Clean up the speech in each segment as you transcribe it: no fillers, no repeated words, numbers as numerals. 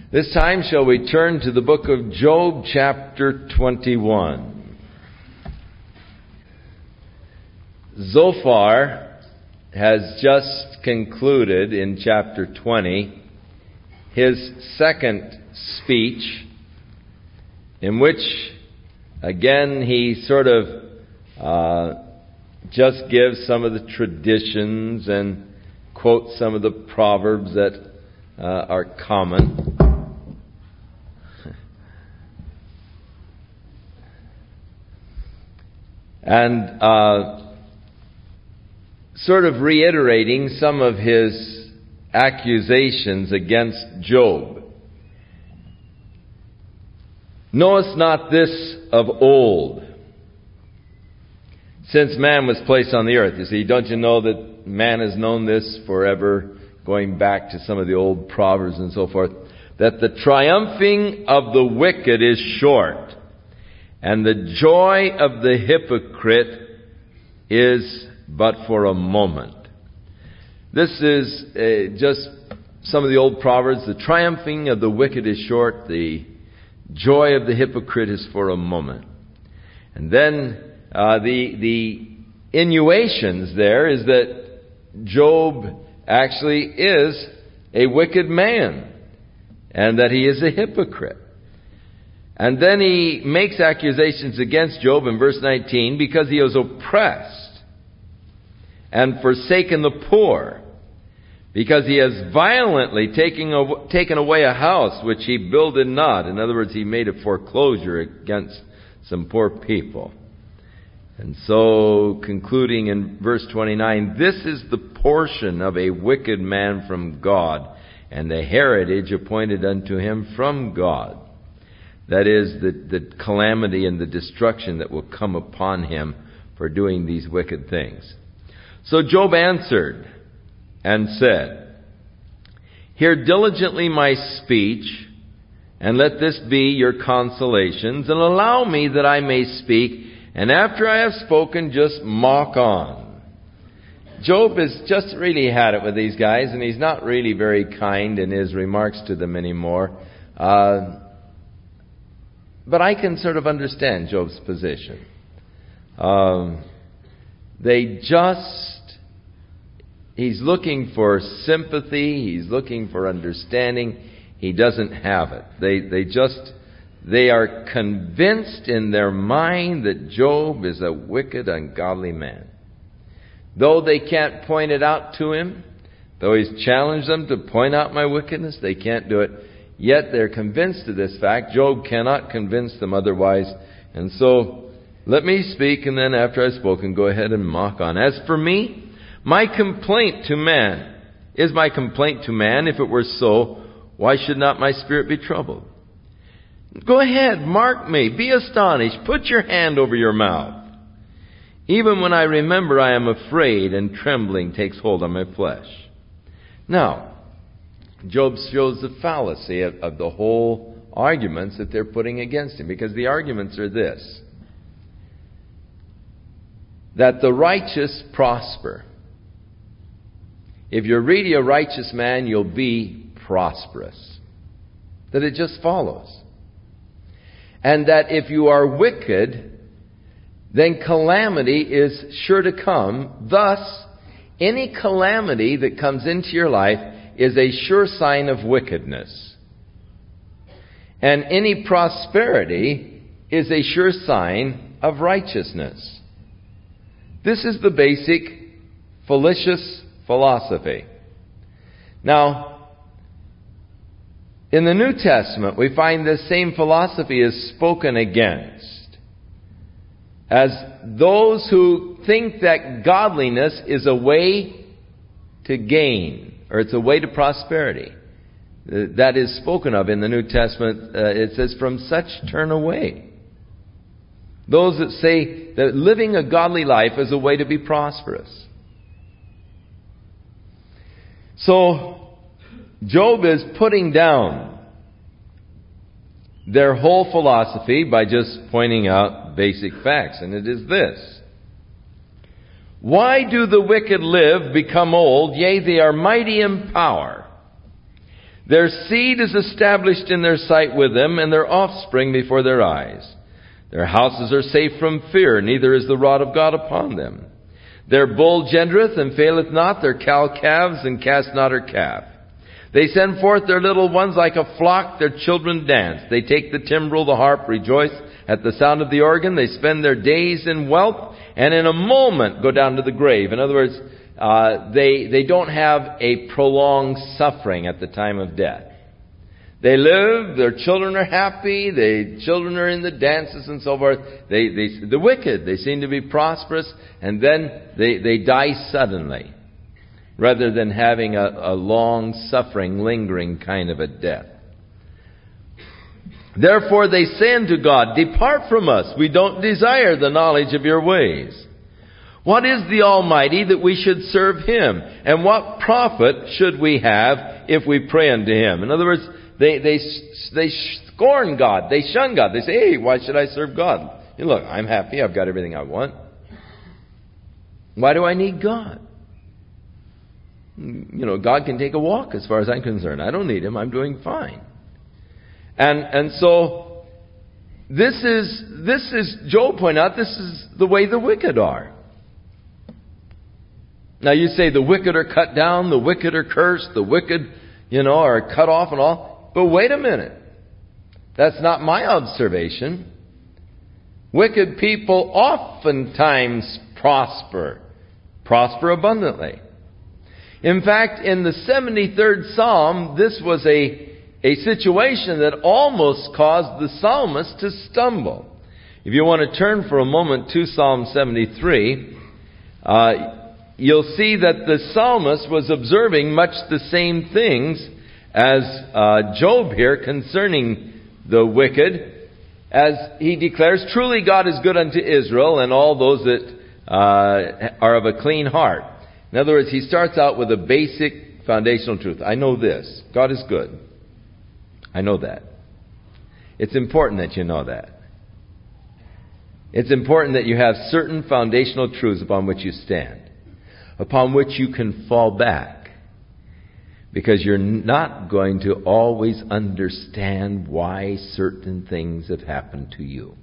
This time shall we turn to the book of Job, chapter 21. Zophar has just concluded in chapter 20 his second speech, in which again he sort of just gives some of the traditions and quotes some of the proverbs that are common. And sort of reiterating some of his accusations against Job. Knowest not this of old, since man was placed on the earth? You see, don't you know that man has known this forever, going back to some of the old proverbs and so forth, that the triumphing of the wicked is short, and the joy of the hypocrite is but for a moment. This is just some of the old proverbs. The triumphing of the wicked is short, the joy of the hypocrite is for a moment. And then the innuations there is that Job actually is a wicked man, and that he is a hypocrite. And then he makes accusations against Job in verse 19 because he was oppressed and forsaken the poor, because he has violently taken away a house which he builded not. In other words, he made a foreclosure against some poor people. And so, concluding in verse 29, this is the portion of a wicked man from God, and the heritage appointed unto him from God. That is, the calamity and the destruction that will come upon him for doing these wicked things. So Job answered and said, hear diligently my speech, and let this be your consolations, and allow me that I may speak, and after I have spoken, just mock on. Job has just really had it with these guys, and he's not really very kind in his remarks to them anymore. But I can sort of understand Job's position. He's looking for sympathy, he's looking for understanding. He doesn't have it. They are convinced in their mind that Job is a wicked, ungodly man. Though they can't point it out to him, though he's challenged them to point out my wickedness, they can't do it. Yet they're convinced of this fact. Job cannot convince them otherwise. And so, let me speak, and then after I've spoken, go ahead and mock on. As for me, my complaint to man is my complaint to man. If it were so, why should not my spirit be troubled? Go ahead, mark me, be astonished, put your hand over your mouth. Even when I remember, I am afraid, and trembling takes hold on my flesh. Now, Job shows the fallacy of the whole arguments that they're putting against him, because the arguments are this: that the righteous prosper. If you're really a righteous man, you'll be prosperous. That it just follows. And that if you are wicked, then calamity is sure to come. Thus, any calamity that comes into your life is a sure sign of wickedness. And any prosperity is a sure sign of righteousness. This is the basic fallacious philosophy. Now, in the New Testament, we find this same philosophy is spoken against, as those who think that godliness is a way to gain, or it's a way to prosperity. That is spoken of in the New Testament. It says, from such turn away. Those that say that living a godly life is a way to be prosperous. So, Job is putting down their whole philosophy by just pointing out basic facts. And it is this: why do the wicked live, become old? Yea, they are mighty in power. Their seed is established in their sight with them, and their offspring before their eyes. Their houses are safe from fear, neither is the rod of God upon them. Their bull gendereth and faileth not, their cow calves and cast not her calf. They send forth their little ones like a flock, their children dance. They take the timbrel, the harp, rejoice at the sound of the organ. They spend their days in wealth, and in a moment go down to the grave. In other words, they don't have a prolonged suffering at the time of death. They live, their children are happy, children are in the dances and so forth. The wicked, they seem to be prosperous, and then they die suddenly, rather than having a long suffering, lingering kind of a death. Therefore they say unto God, depart from us, we don't desire the knowledge of your ways. What is the Almighty that we should serve Him? And what profit should we have if we pray unto Him? In other words, they scorn God. They shun God. They say, hey, why should I serve God? Look, I'm happy. I've got everything I want. Why do I need God? God can take a walk as far as I'm concerned. I don't need Him. I'm doing fine. And so this is, Job pointed out, this is the way the wicked are. Now you say the wicked are cut down, the wicked are cursed, the wicked, are cut off and all. But wait a minute. That's not my observation. Wicked people oftentimes prosper abundantly. In fact, in the 73rd Psalm, this was a situation that almost caused the psalmist to stumble. If you want to turn for a moment to Psalm 73, you'll see that the psalmist was observing much the same things as Job here concerning the wicked, as he declares, truly God is good unto Israel and all those that are of a clean heart. In other words, he starts out with a basic foundational truth. I know this. God is good. I know that. It's important that you know that. It's important that you have certain foundational truths upon which you stand, upon which you can fall back. Because you're not going to always understand why certain things have happened to you.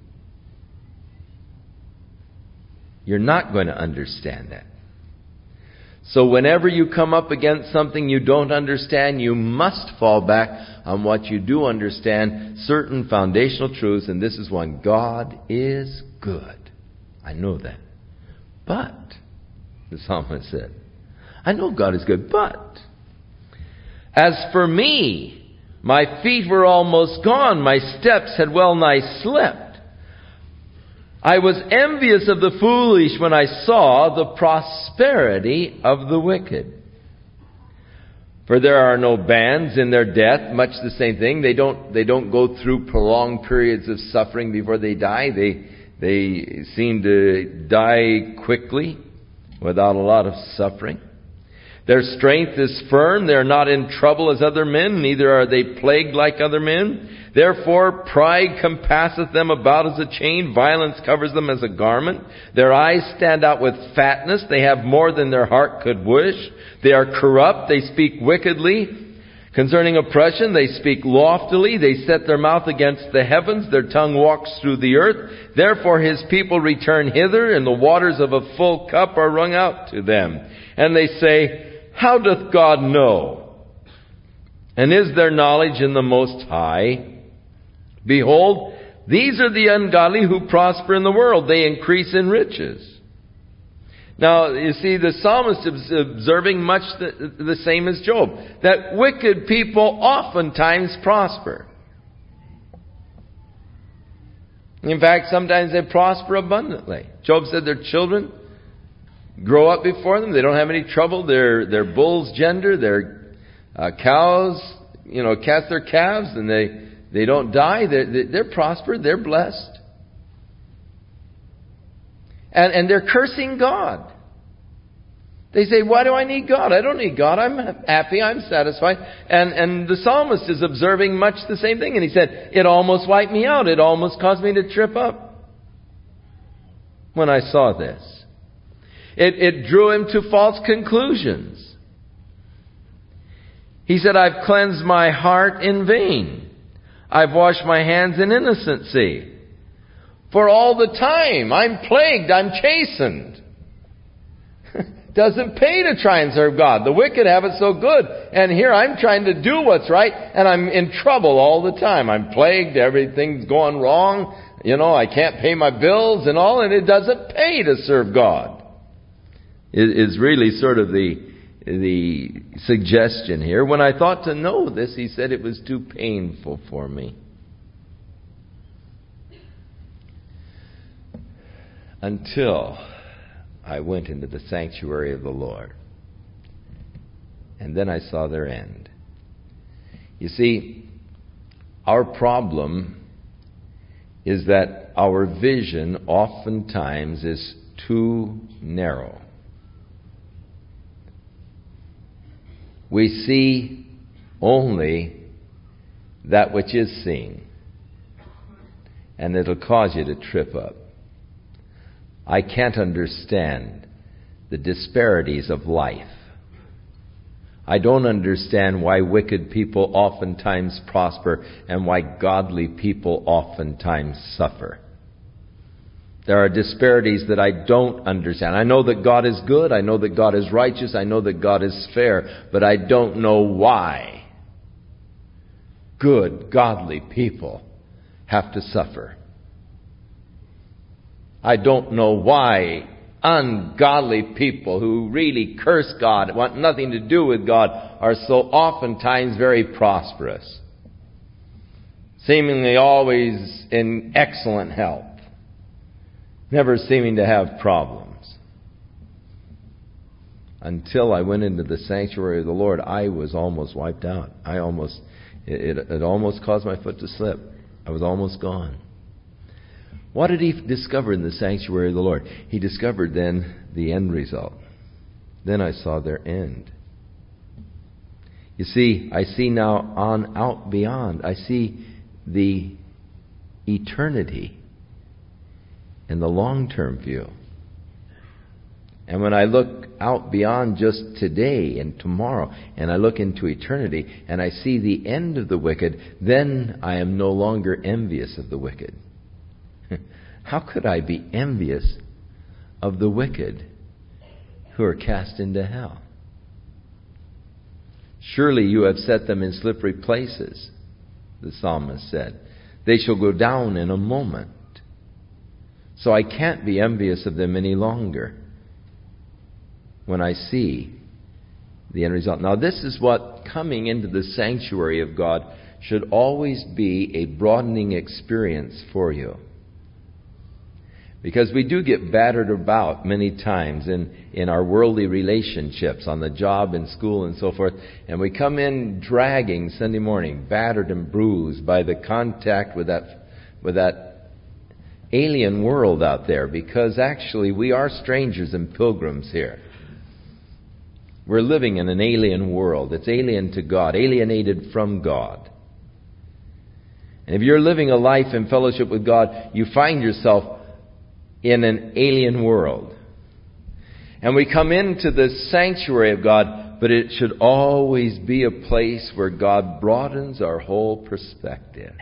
You're not going to understand that. So whenever you come up against something you don't understand, you must fall back on what you do understand, certain foundational truths, and this is one. God is good. I know that. But, the psalmist said, I know God is good, but as for me, my feet were almost gone, my steps had well nigh slipped. I was envious of the foolish when I saw the prosperity of the wicked. For there are no bands in their death, much the same thing. They don't go through prolonged periods of suffering before they die. They seem to die quickly without a lot of suffering. Their strength is firm. They are not in trouble as other men, neither are they plagued like other men. Therefore pride compasseth them about as a chain. Violence covers them as a garment. Their eyes stand out with fatness. They have more than their heart could wish. They are corrupt. They speak wickedly. Concerning oppression, they speak loftily. They set their mouth against the heavens. Their tongue walks through the earth. Therefore his people return hither, and the waters of a full cup are wrung out to them. And they say, how doth God know? And is there knowledge in the Most High? Behold, these are the ungodly who prosper in the world. They increase in riches. Now, you see, the psalmist is observing much the same as Job. That wicked people oftentimes prosper. In fact, sometimes they prosper abundantly. Job said their children grow up before them. They don't have any trouble. Their bulls gender. Their cows, cast their calves, and they don't die. They're prospered. They're blessed. And they're cursing God. They say, why do I need God? I don't need God. I'm happy. I'm satisfied. And the psalmist is observing much the same thing. And he said, it almost wiped me out. It almost caused me to trip up when I saw this. It drew him to false conclusions. He said, I've cleansed my heart in vain. I've washed my hands in innocency. For all the time I'm plagued, I'm chastened. Doesn't pay to try and serve God. The wicked have it so good. And here I'm trying to do what's right, and I'm in trouble all the time. I'm plagued, everything's going wrong. I can't pay my bills and all, and it doesn't pay to serve God. It is really sort of the suggestion here. When I thought to know this, he said it was too painful for me. Until I went into the sanctuary of the Lord. And then I saw their end. You see, our problem is that our vision oftentimes is too narrow. We see only that which is seen. And it'll cause you to trip up. I can't understand the disparities of life. I don't understand why wicked people oftentimes prosper and why godly people oftentimes suffer. There are disparities that I don't understand. I know that God is good. I know that God is righteous. I know that God is fair. But I don't know why good, godly people have to suffer. I don't know why ungodly people who really curse God, want nothing to do with God, are so oftentimes very prosperous. Seemingly always in excellent health. Never seeming to have problems. Until I went into the sanctuary of the Lord, I was almost wiped out. It almost caused my foot to slip. I was almost gone. What did he discover in the sanctuary of the Lord? He discovered then the end result. Then I saw their end. You see, I see now on out beyond. I see the eternity and the long-term view. And when I look out beyond just today and tomorrow, and I look into eternity, and I see the end of the wicked, then I am no longer envious of the wicked. How could I be envious of the wicked who are cast into hell? Surely you have set them in slippery places, the psalmist said. They shall go down in a moment. So I can't be envious of them any longer when I see the end result. Now this is what coming into the sanctuary of God should always be a broadening experience for you. Because we do get battered about many times in our worldly relationships, on the job, in school, and so forth. And we come in dragging Sunday morning, battered and bruised by the contact with that alien world out there. Because actually we are strangers and pilgrims here. We're living in an alien world. It's alien to God, alienated from God. And if you're living a life in fellowship with God, you find yourself in an alien world. And we come into the sanctuary of God, but it should always be a place where God broadens our whole perspective.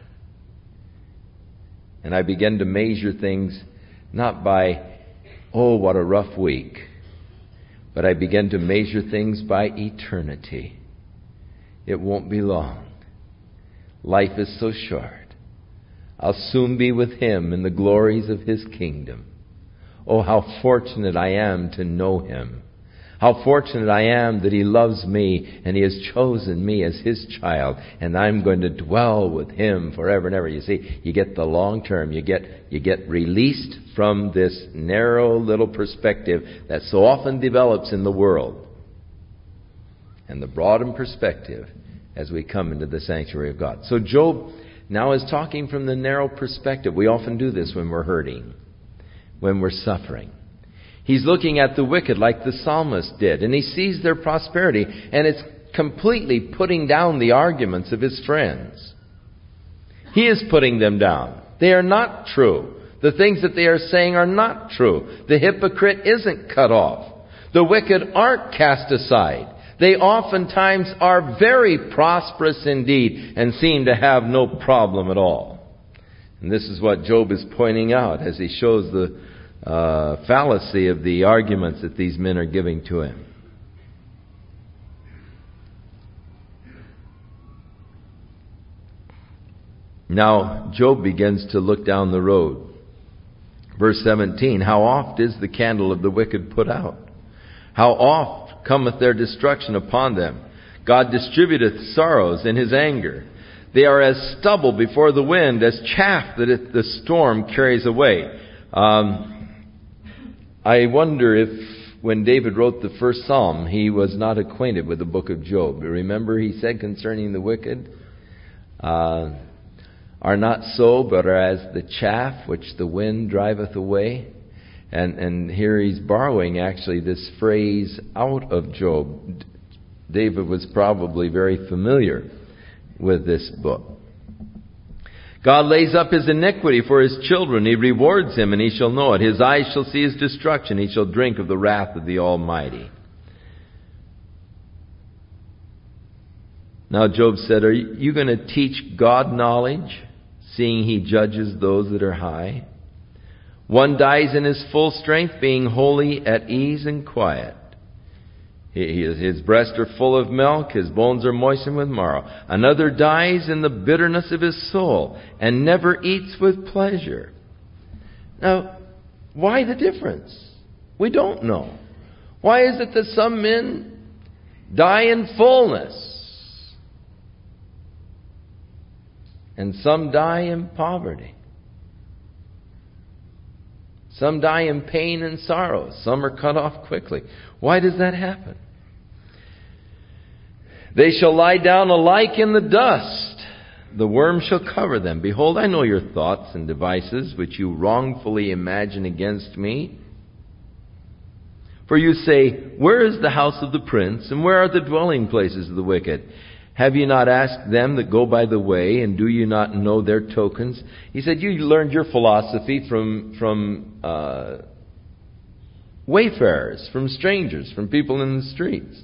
And I begin to measure things not by, oh, what a rough week, but I begin to measure things by eternity. It won't be long. Life is so short. I'll soon be with Him in the glories of His kingdom. Oh, how fortunate I am to know Him. How fortunate I am that He loves me and He has chosen me as His child, and I'm going to dwell with Him forever and ever. You see, you get the long term. You get released from this narrow little perspective that so often develops in the world. And the broadened perspective as we come into the sanctuary of God. So Job now is talking from the narrow perspective. We often do this when we're hurting, when we're suffering. He's looking at the wicked like the psalmist did, and he sees their prosperity, and it's completely putting down the arguments of his friends. He is putting them down. They are not true. The things that they are saying are not true. The hypocrite isn't cut off. The wicked aren't cast aside. They oftentimes are very prosperous indeed and seem to have no problem at all. And this is what Job is pointing out as he shows the fallacy of the arguments that these men are giving to him. Now, Job begins to look down the road. Verse 17, how oft is the candle of the wicked put out? How oft cometh their destruction upon them? God distributeth sorrows in his anger. They are as stubble before the wind, as chaff that the storm carries away. I wonder if when David wrote the first psalm, he was not acquainted with the book of Job. Remember he said concerning the wicked, are not so, but are as the chaff which the wind driveth away. And here he's borrowing actually this phrase out of Job. David was probably very familiar with this book. God lays up his iniquity for his children. He rewards him, and he shall know it. His eyes shall see his destruction. He shall drink of the wrath of the Almighty. Now Job said, are you going to teach God knowledge, seeing he judges those that are high? One dies in his full strength, being wholly at ease and quiet. His breasts are full of milk, his bones are moistened with marrow. Another dies in the bitterness of his soul, and never eats with pleasure. Now, why the difference? We don't know. Why is it that some men die in fullness, and some die in poverty? Some die in pain and sorrow. Some are cut off quickly. Why does that happen? They shall lie down alike in the dust. The worm shall cover them. Behold, I know your thoughts and devices, which you wrongfully imagine against me. For you say, where is the house of the prince, and where are the dwelling places of the wicked? Have you not asked them that go by the way, and do you not know their tokens? He said, you learned your philosophy from wayfarers, from strangers, from people in the streets.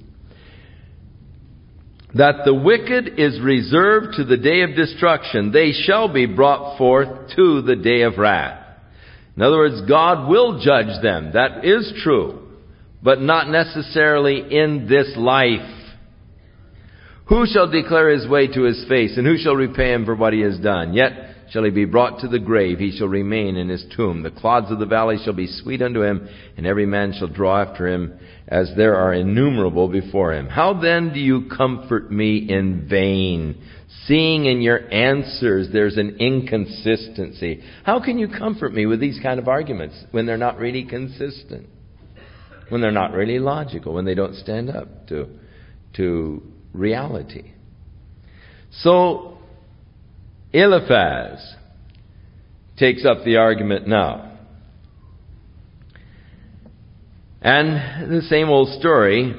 That the wicked is reserved to the day of destruction. They shall be brought forth to the day of wrath. In other words, God will judge them. That is true. But not necessarily in this life. Who shall declare his way to his face, and who shall repay him for what he has done? Yet shall he be brought to the grave, he shall remain in his tomb. The clods of the valley shall be sweet unto him, and every man shall draw after him, as there are innumerable before him. How then do you comfort me in vain, seeing in your answers there's an inconsistency? How can you comfort me with these kind of arguments when they're not really consistent? When they're not really logical, when they don't stand up to reality. So Eliphaz takes up the argument now. And the same old story.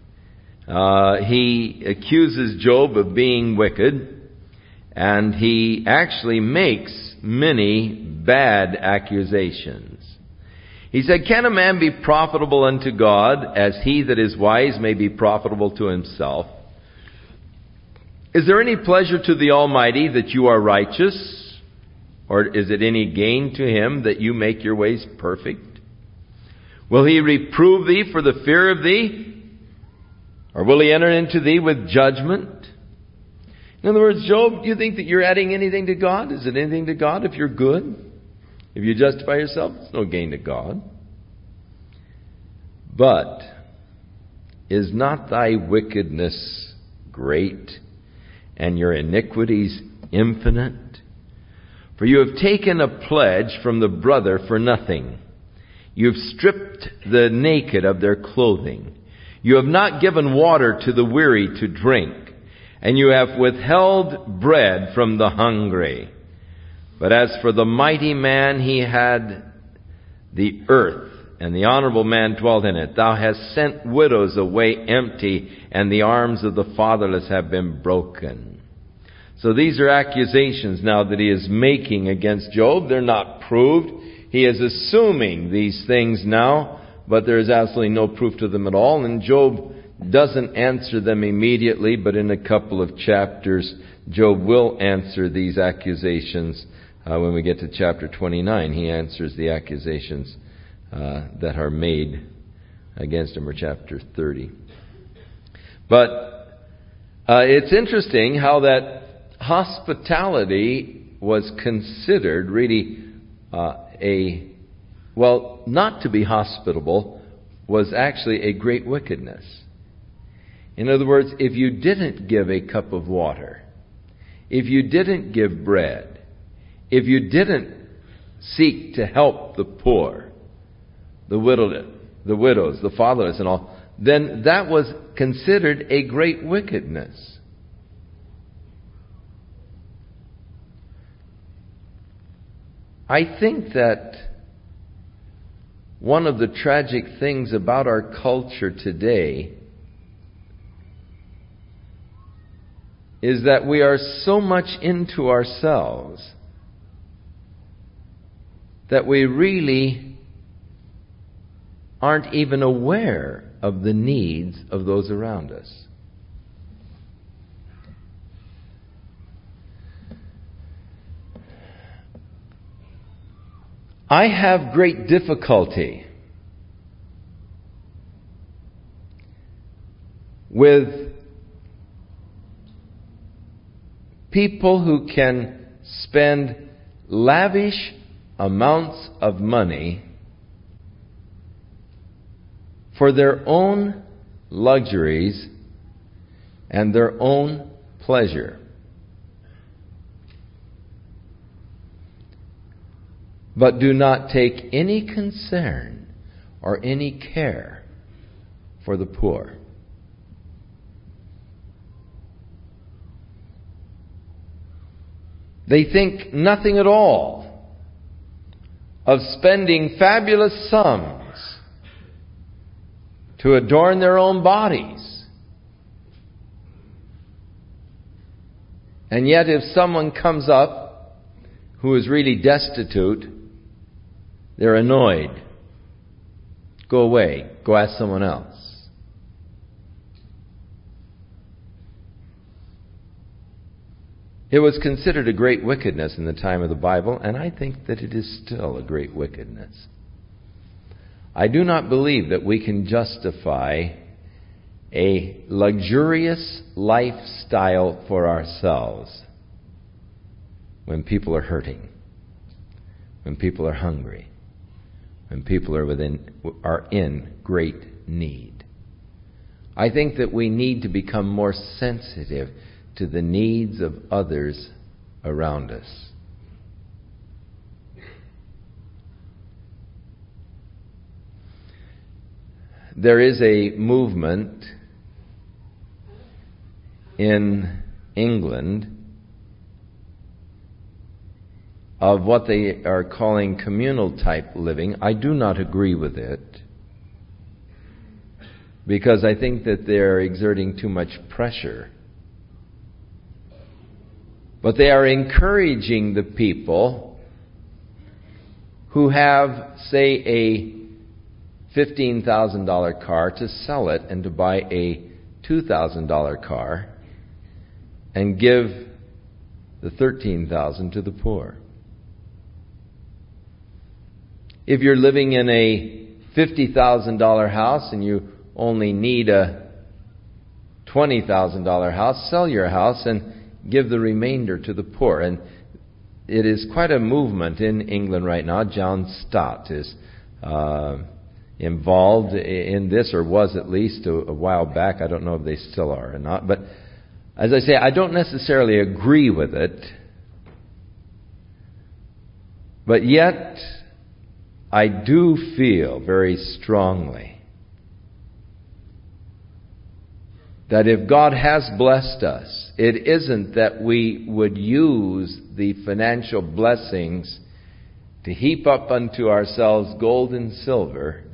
He accuses Job of being wicked, and he actually makes many bad accusations. He said, can a man be profitable unto God, as he that is wise may be profitable to himself? Is there any pleasure to the Almighty that you are righteous? Or is it any gain to him that you make your ways perfect? Will he reprove thee for the fear of thee? Or will he enter into thee with judgment? In other words, Job, do you think that you're adding anything to God? Is it anything to God if you're good? If you justify yourself, it's no gain to God. But is not thy wickedness great, and your iniquities infinite? For you have taken a pledge from the brother for nothing. You have stripped the naked of their clothing. You have not given water to the weary to drink, and you have withheld bread from the hungry. But as for the mighty man, he had the earth, and the honorable man dwelt in it. Thou hast sent widows away empty, and the arms of the fatherless have been broken. So these are accusations now that he is making against Job. They're not proved. He is assuming these things now, but there is absolutely no proof to them at all. And Job doesn't answer them immediately, but in a couple of chapters, Job will answer these accusations. When we get to chapter 29, he answers the accusations that are made against him, or chapter 30. But it's interesting how that hospitality was considered really not to be hospitable was actually a great wickedness. In other words, if you didn't give a cup of water, if you didn't give bread, if you didn't seek to help the poor, the widows, the fatherless and all, then that was considered a great wickedness. I think that one of the tragic things about our culture today is that we are so much into ourselves that we really aren't even aware of the needs of those around us. I have great difficulty with people who can spend lavish amounts of money for their own luxuries and their own pleasure, but do not take any concern or any care for the poor. They think nothing at all of spending fabulous sums to adorn their own bodies. And yet if someone comes up who is really destitute, they're annoyed. Go away. Go ask someone else. It was considered a great wickedness in the time of the Bible, and I think that it is still a great wickedness. I do not believe that we can justify a luxurious lifestyle for ourselves when people are hurting, when people are hungry, when people are in great need. I think that we need to become more sensitive to the needs of others around us. There is a movement in England of what they are calling communal type living. I do not agree with it, because I think that they're exerting too much pressure. But they are encouraging the people who have, say, a $15,000 car to sell it and to buy a $2,000 car and give the $13,000 to the poor. If you're living in a $50,000 house and you only need a $20,000 house, sell your house and give the remainder to the poor. And it is quite a movement in England right now. John Stott is involved in this, or was at least a while back. I don't know if they still are or not. But as I say, I don't necessarily agree with it. But yet, I do feel very strongly that if God has blessed us, it isn't that we would use the financial blessings to heap up unto ourselves gold and silver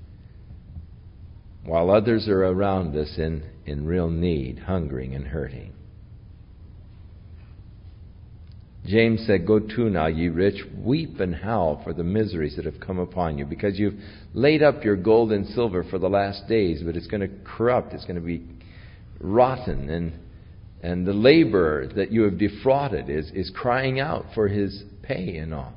while others are around us in real need, hungering and hurting. James said, "Go to now, ye rich, weep and howl for the miseries that have come upon you, because you've laid up your gold and silver for the last days, but it's going to corrupt, it's going to be rotten, and the laborer that you have defrauded is crying out for his pay and all."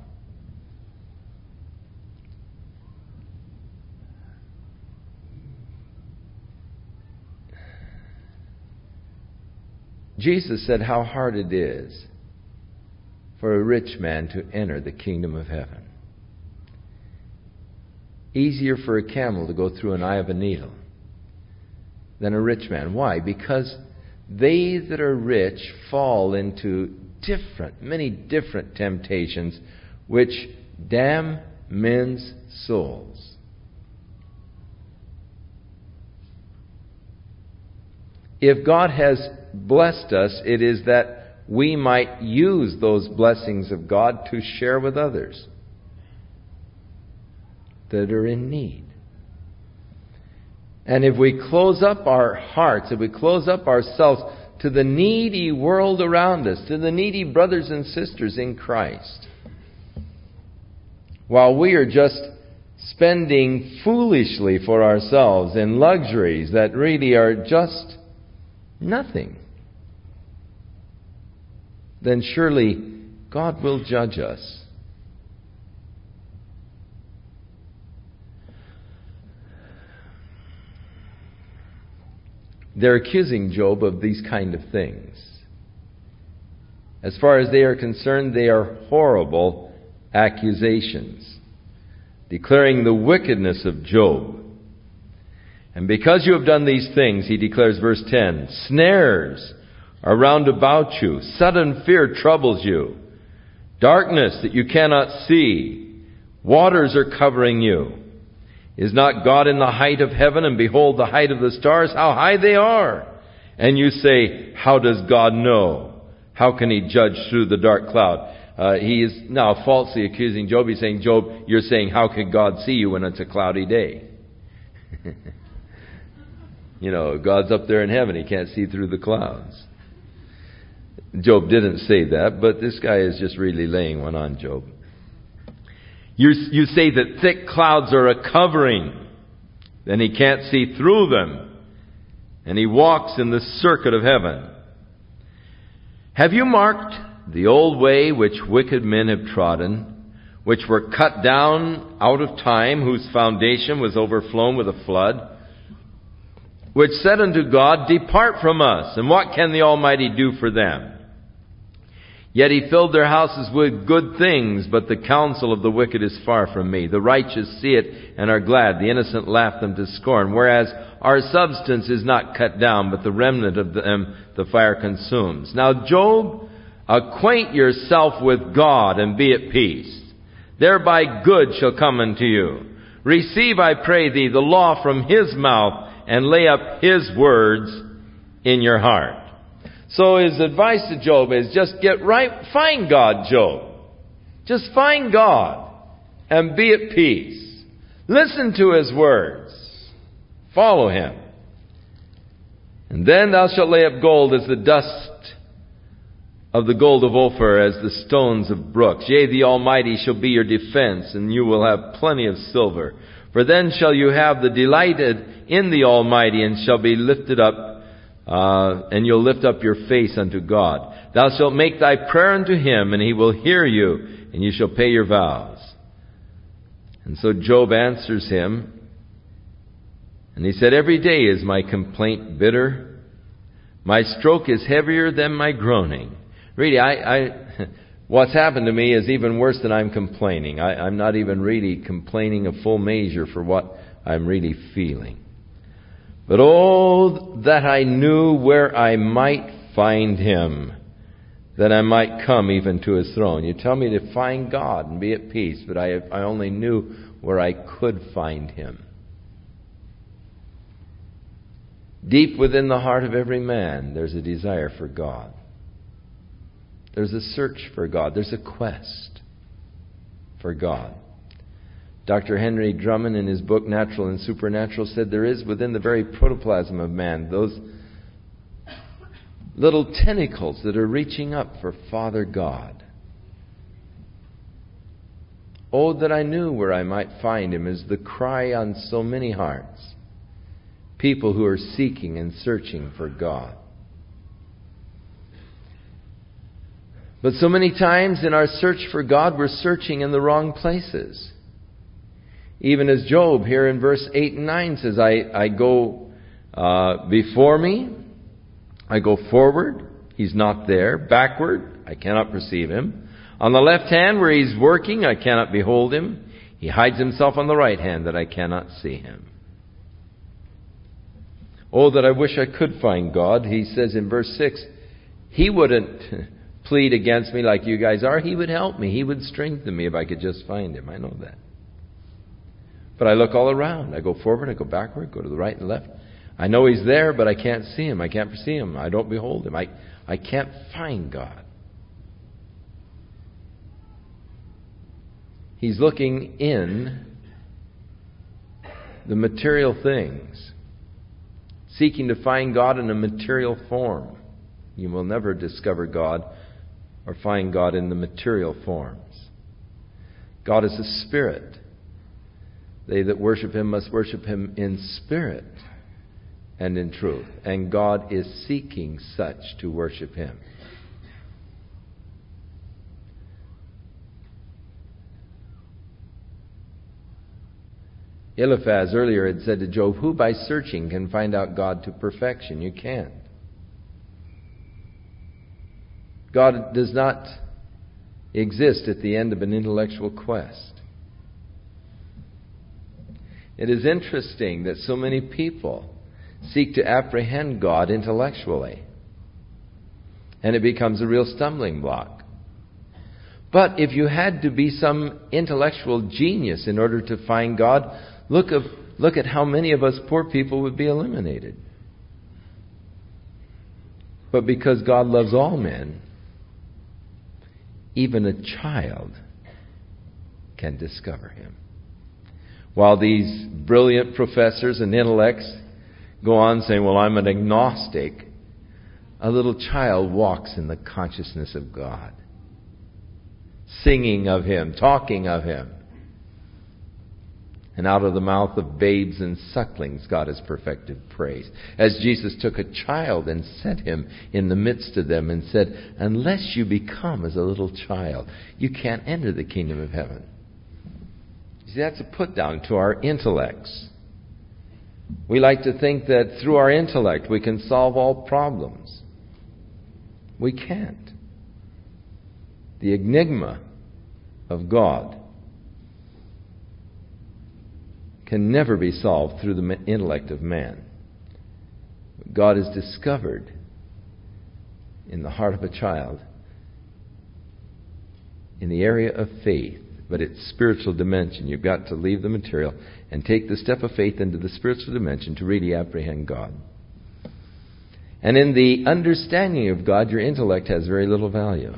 Jesus said how hard it is for a rich man to enter the kingdom of heaven. Easier for a camel to go through an eye of a needle than a rich man. Why? Because they that are rich fall into many different temptations which damn men's souls. If God has blessed us, it is that we might use those blessings of God to share with others that are in need. And if we close up our hearts, if we close up ourselves to the needy world around us, to the needy brothers and sisters in Christ, while we are just spending foolishly for ourselves in luxuries that really are just nothing, then surely God will judge us. They're accusing Job of these kind of things. As far as they are concerned, they are horrible accusations, declaring the wickedness of Job. And because you have done these things, he declares, verse 10, snares are round about you. Sudden fear troubles you. Darkness that you cannot see. Waters are covering you. Is not God in the height of heaven? And behold, the height of the stars, how high they are. And you say, how does God know? How can he judge through the dark cloud? He is now falsely accusing Job. He's saying, Job, you're saying, how can God see you when it's a cloudy day? You know, God's up there in heaven. He can't see through the clouds. Job didn't say that, but this guy is just really laying one on Job. You say that thick clouds are a covering, then he can't see through them, and he walks in the circuit of heaven. Have you marked the old way which wicked men have trodden, which were cut down out of time, whose foundation was overflown with a flood, which said unto God, depart from us, and what can the Almighty do for them? Yet he filled their houses with good things, but the counsel of the wicked is far from me. The righteous see it and are glad. The innocent laugh them to scorn. Whereas our substance is not cut down, but the remnant of them the fire consumes. Now, Job, acquaint yourself with God and be at peace. Thereby good shall come unto you. Receive, I pray thee, the law from his mouth, and lay up his words in your heart. So his advice to Job is just get right, find God, Job. Just find God and be at peace. Listen to his words. Follow him. And then thou shalt lay up gold as the dust of the gold of Ophir, as the stones of brooks. Yea, the Almighty shall be your defense, and you will have plenty of silver. For then shall you have the delighted in the Almighty, and shall be lifted up, and you'll lift up your face unto God. Thou shalt make thy prayer unto him, and he will hear you, and you shall pay your vows. And so Job answers him, and he said, every day is my complaint bitter. My stroke is heavier than my groaning. Really, what's happened to me is even worse than I'm complaining. I'm not even really complaining a full measure for what I'm really feeling. But oh, that I knew where I might find him, that I might come even to his throne. You tell me to find God and be at peace, but I only knew where I could find him. Deep within the heart of every man, there's a desire for God. There's a search for God. There's a quest for God. Dr. Henry Drummond, in his book Natural and Supernatural, said there is within the very protoplasm of man those little tentacles that are reaching up for Father God. Oh, that I knew where I might find him, is the cry on so many hearts. People who are seeking and searching for God. But so many times in our search for God, we're searching in the wrong places. Even as Job here in verse 8 and 9 says, I go before me, I go forward, he's not there. Backward, I cannot perceive him. On the left hand where he's working, I cannot behold him. He hides himself on the right hand that I cannot see him. Oh, that I wish I could find God. He says in verse 6, He wouldn't plead against me like you guys are. He would help me. He would strengthen me if I could just find him. I know that. But I look all around. I go forward, I go backward, go to the right and left. I know he's there, but I can't see him. I can't perceive him. I don't behold him. I can't find God. He's looking in the material things, seeking to find God in a material form. You will never discover God or find God in the material forms. God is a spirit. They that worship him must worship him in spirit and in truth. And God is seeking such to worship him. Eliphaz earlier had said to Job, who by searching can find out God to perfection? You can't. God does not exist at the end of an intellectual quest. It is interesting that so many people seek to apprehend God intellectually. And it becomes a real stumbling block. But if you had to be some intellectual genius in order to find God, look at how many of us poor people would be eliminated. But because God loves all men, even a child can discover him. While these brilliant professors and intellects go on saying, well, I'm an agnostic, a little child walks in the consciousness of God, singing of him, talking of him. And out of the mouth of babes and sucklings, God has perfected praise. As Jesus took a child and set him in the midst of them and said, unless you become as a little child, you can't enter the kingdom of heaven. You see, that's a put down to our intellects. We like to think that through our intellect we can solve all problems. We can't. The enigma of God can never be solved through the intellect of man. God is discovered in the heart of a child in the area of faith, but it's spiritual dimension. You've got to leave the material and take the step of faith into the spiritual dimension to really apprehend God. And in the understanding of God, your intellect has very little value.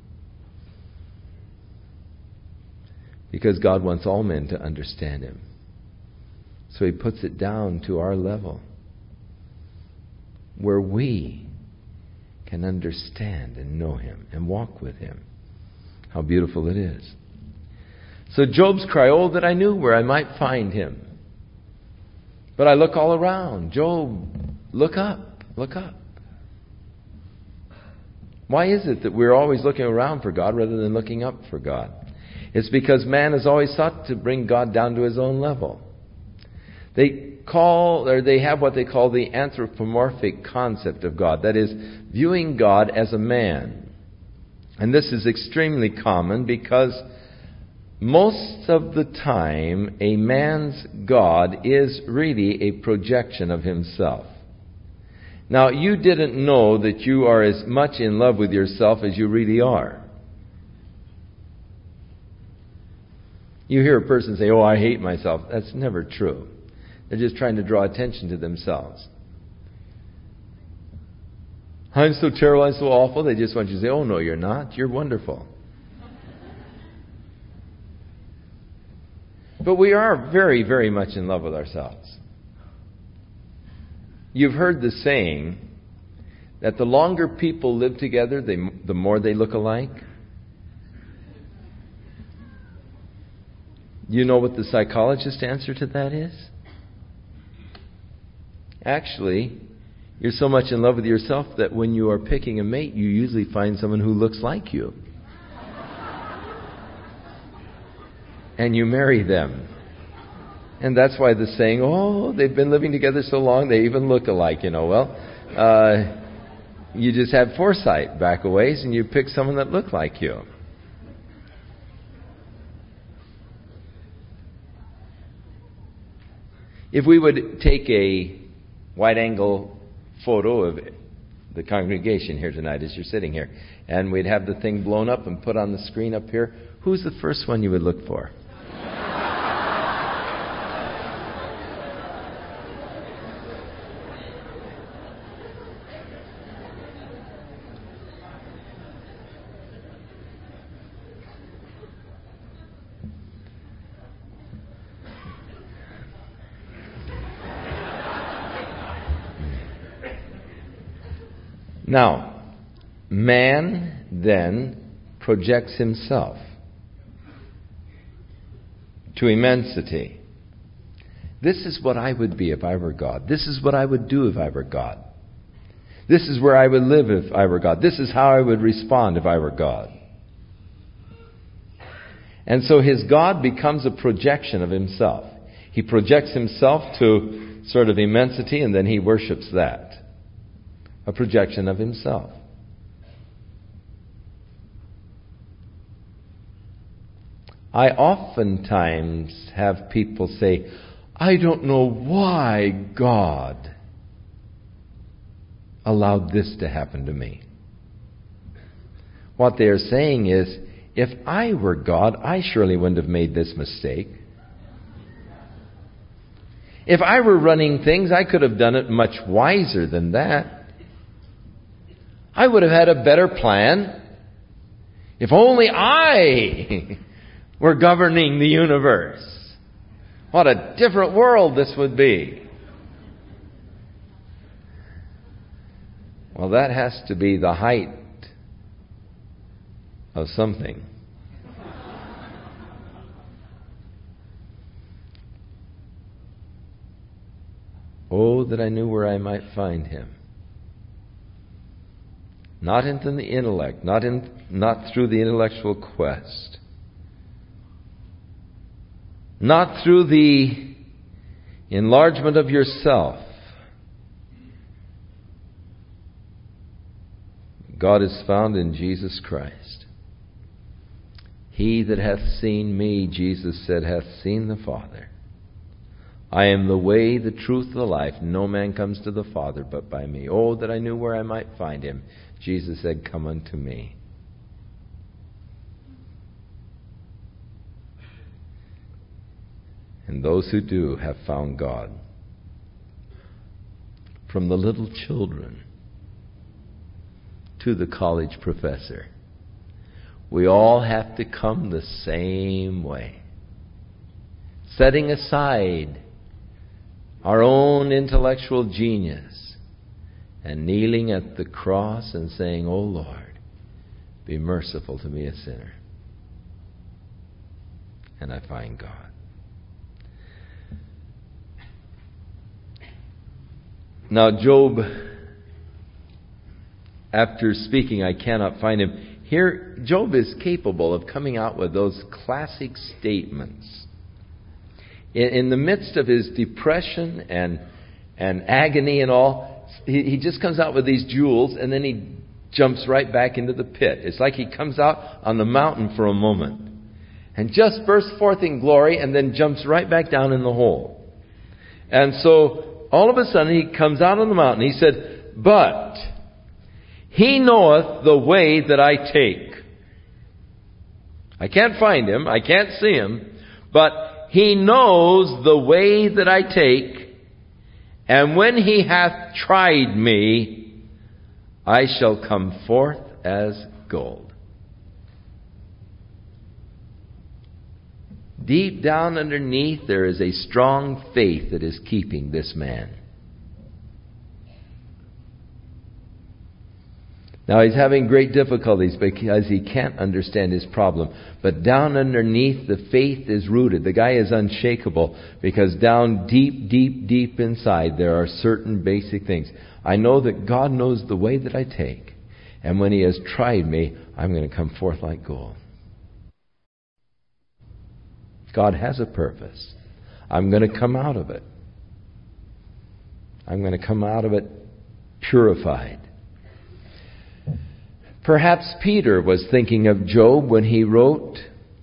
Because God wants all men to understand him. So he puts it down to our level, where we can understand and know him and walk with him. How beautiful it is. So Job's cry, oh, that I knew where I might find him. But I look all around. Job, look up, look up. Why is it that we're always looking around for God rather than looking up for God? It's because man has always sought to bring God down to his own level. They have what they call the anthropomorphic concept of God. That is, viewing God as a man. And this is extremely common because most of the time a man's God is really a projection of himself. Now, you didn't know that you are as much in love with yourself as you really are. You hear a person say, oh, I hate myself. That's never true. They're just trying to draw attention to themselves. I'm so terrible, I'm so awful. They just want you to say, oh, no, you're not. You're wonderful. But we are very, very much in love with ourselves. You've heard the saying that the longer people live together, the more they look alike. You know what the psychologist's answer to that is? Actually, you're so much in love with yourself that when you are picking a mate, you usually find someone who looks like you. And you marry them. And that's why the saying, oh, they've been living together so long, they even look alike, Well, you just had foresight back a ways and you pick someone that looked like you. If we would take a wide-angle photo of the congregation here tonight as you're sitting here, and we'd have the thing blown up and put on the screen up here, who's the first one you would look for? Now, man then projects himself to immensity. This is what I would be if I were God. This is what I would do if I were God. This is where I would live if I were God. This is how I would respond if I were God. And so his God becomes a projection of himself. He projects himself to sort of immensity, and then he worships that. A projection of himself. I oftentimes have people say, I don't know why God allowed this to happen to me. What they are saying is, if I were God, I surely wouldn't have made this mistake. If I were running things, I could have done it much wiser than that. I would have had a better plan. If only I were governing the universe. What a different world this would be. Well, that has to be the height of something. Oh, that I knew where I might find him. Not into the intellect, not through the intellectual quest. Not through the enlargement of yourself. God is found in Jesus Christ. He that hath seen me, Jesus said, hath seen the Father. I am the way, the truth, the life. No man comes to the Father but by me. Oh, that I knew where I might find him. Jesus said, come unto me. And those who do have found God. From the little children to the college professor, we all have to come the same way. Setting aside our own intellectual genius and kneeling at the cross and saying, "O Lord, be merciful to me, a sinner." And I find God. Now Job, after speaking, I cannot find him. Here, Job is capable of coming out with those classic statements. In the midst of his depression and agony and all, he just comes out with these jewels and then he jumps right back into the pit. It's like he comes out on the mountain for a moment and just bursts forth in glory and then jumps right back down in the hole. And so all of a sudden he comes out on the mountain. He said, "But he knoweth the way that I take." I can't find him. I can't see him. But he knows the way that I take. And when he hath tried me, I shall come forth as gold. Deep down underneath, there is a strong faith that is keeping this man. Now he's having great difficulties because he can't understand his problem. But down underneath, the faith is rooted. The guy is unshakable because down deep, deep, deep inside there are certain basic things. I know that God knows the way that I take. And when He has tried me, I'm going to come forth like gold. God has a purpose. I'm going to come out of it. I'm going to come out of it purified. Perhaps Peter was thinking of Job when he wrote,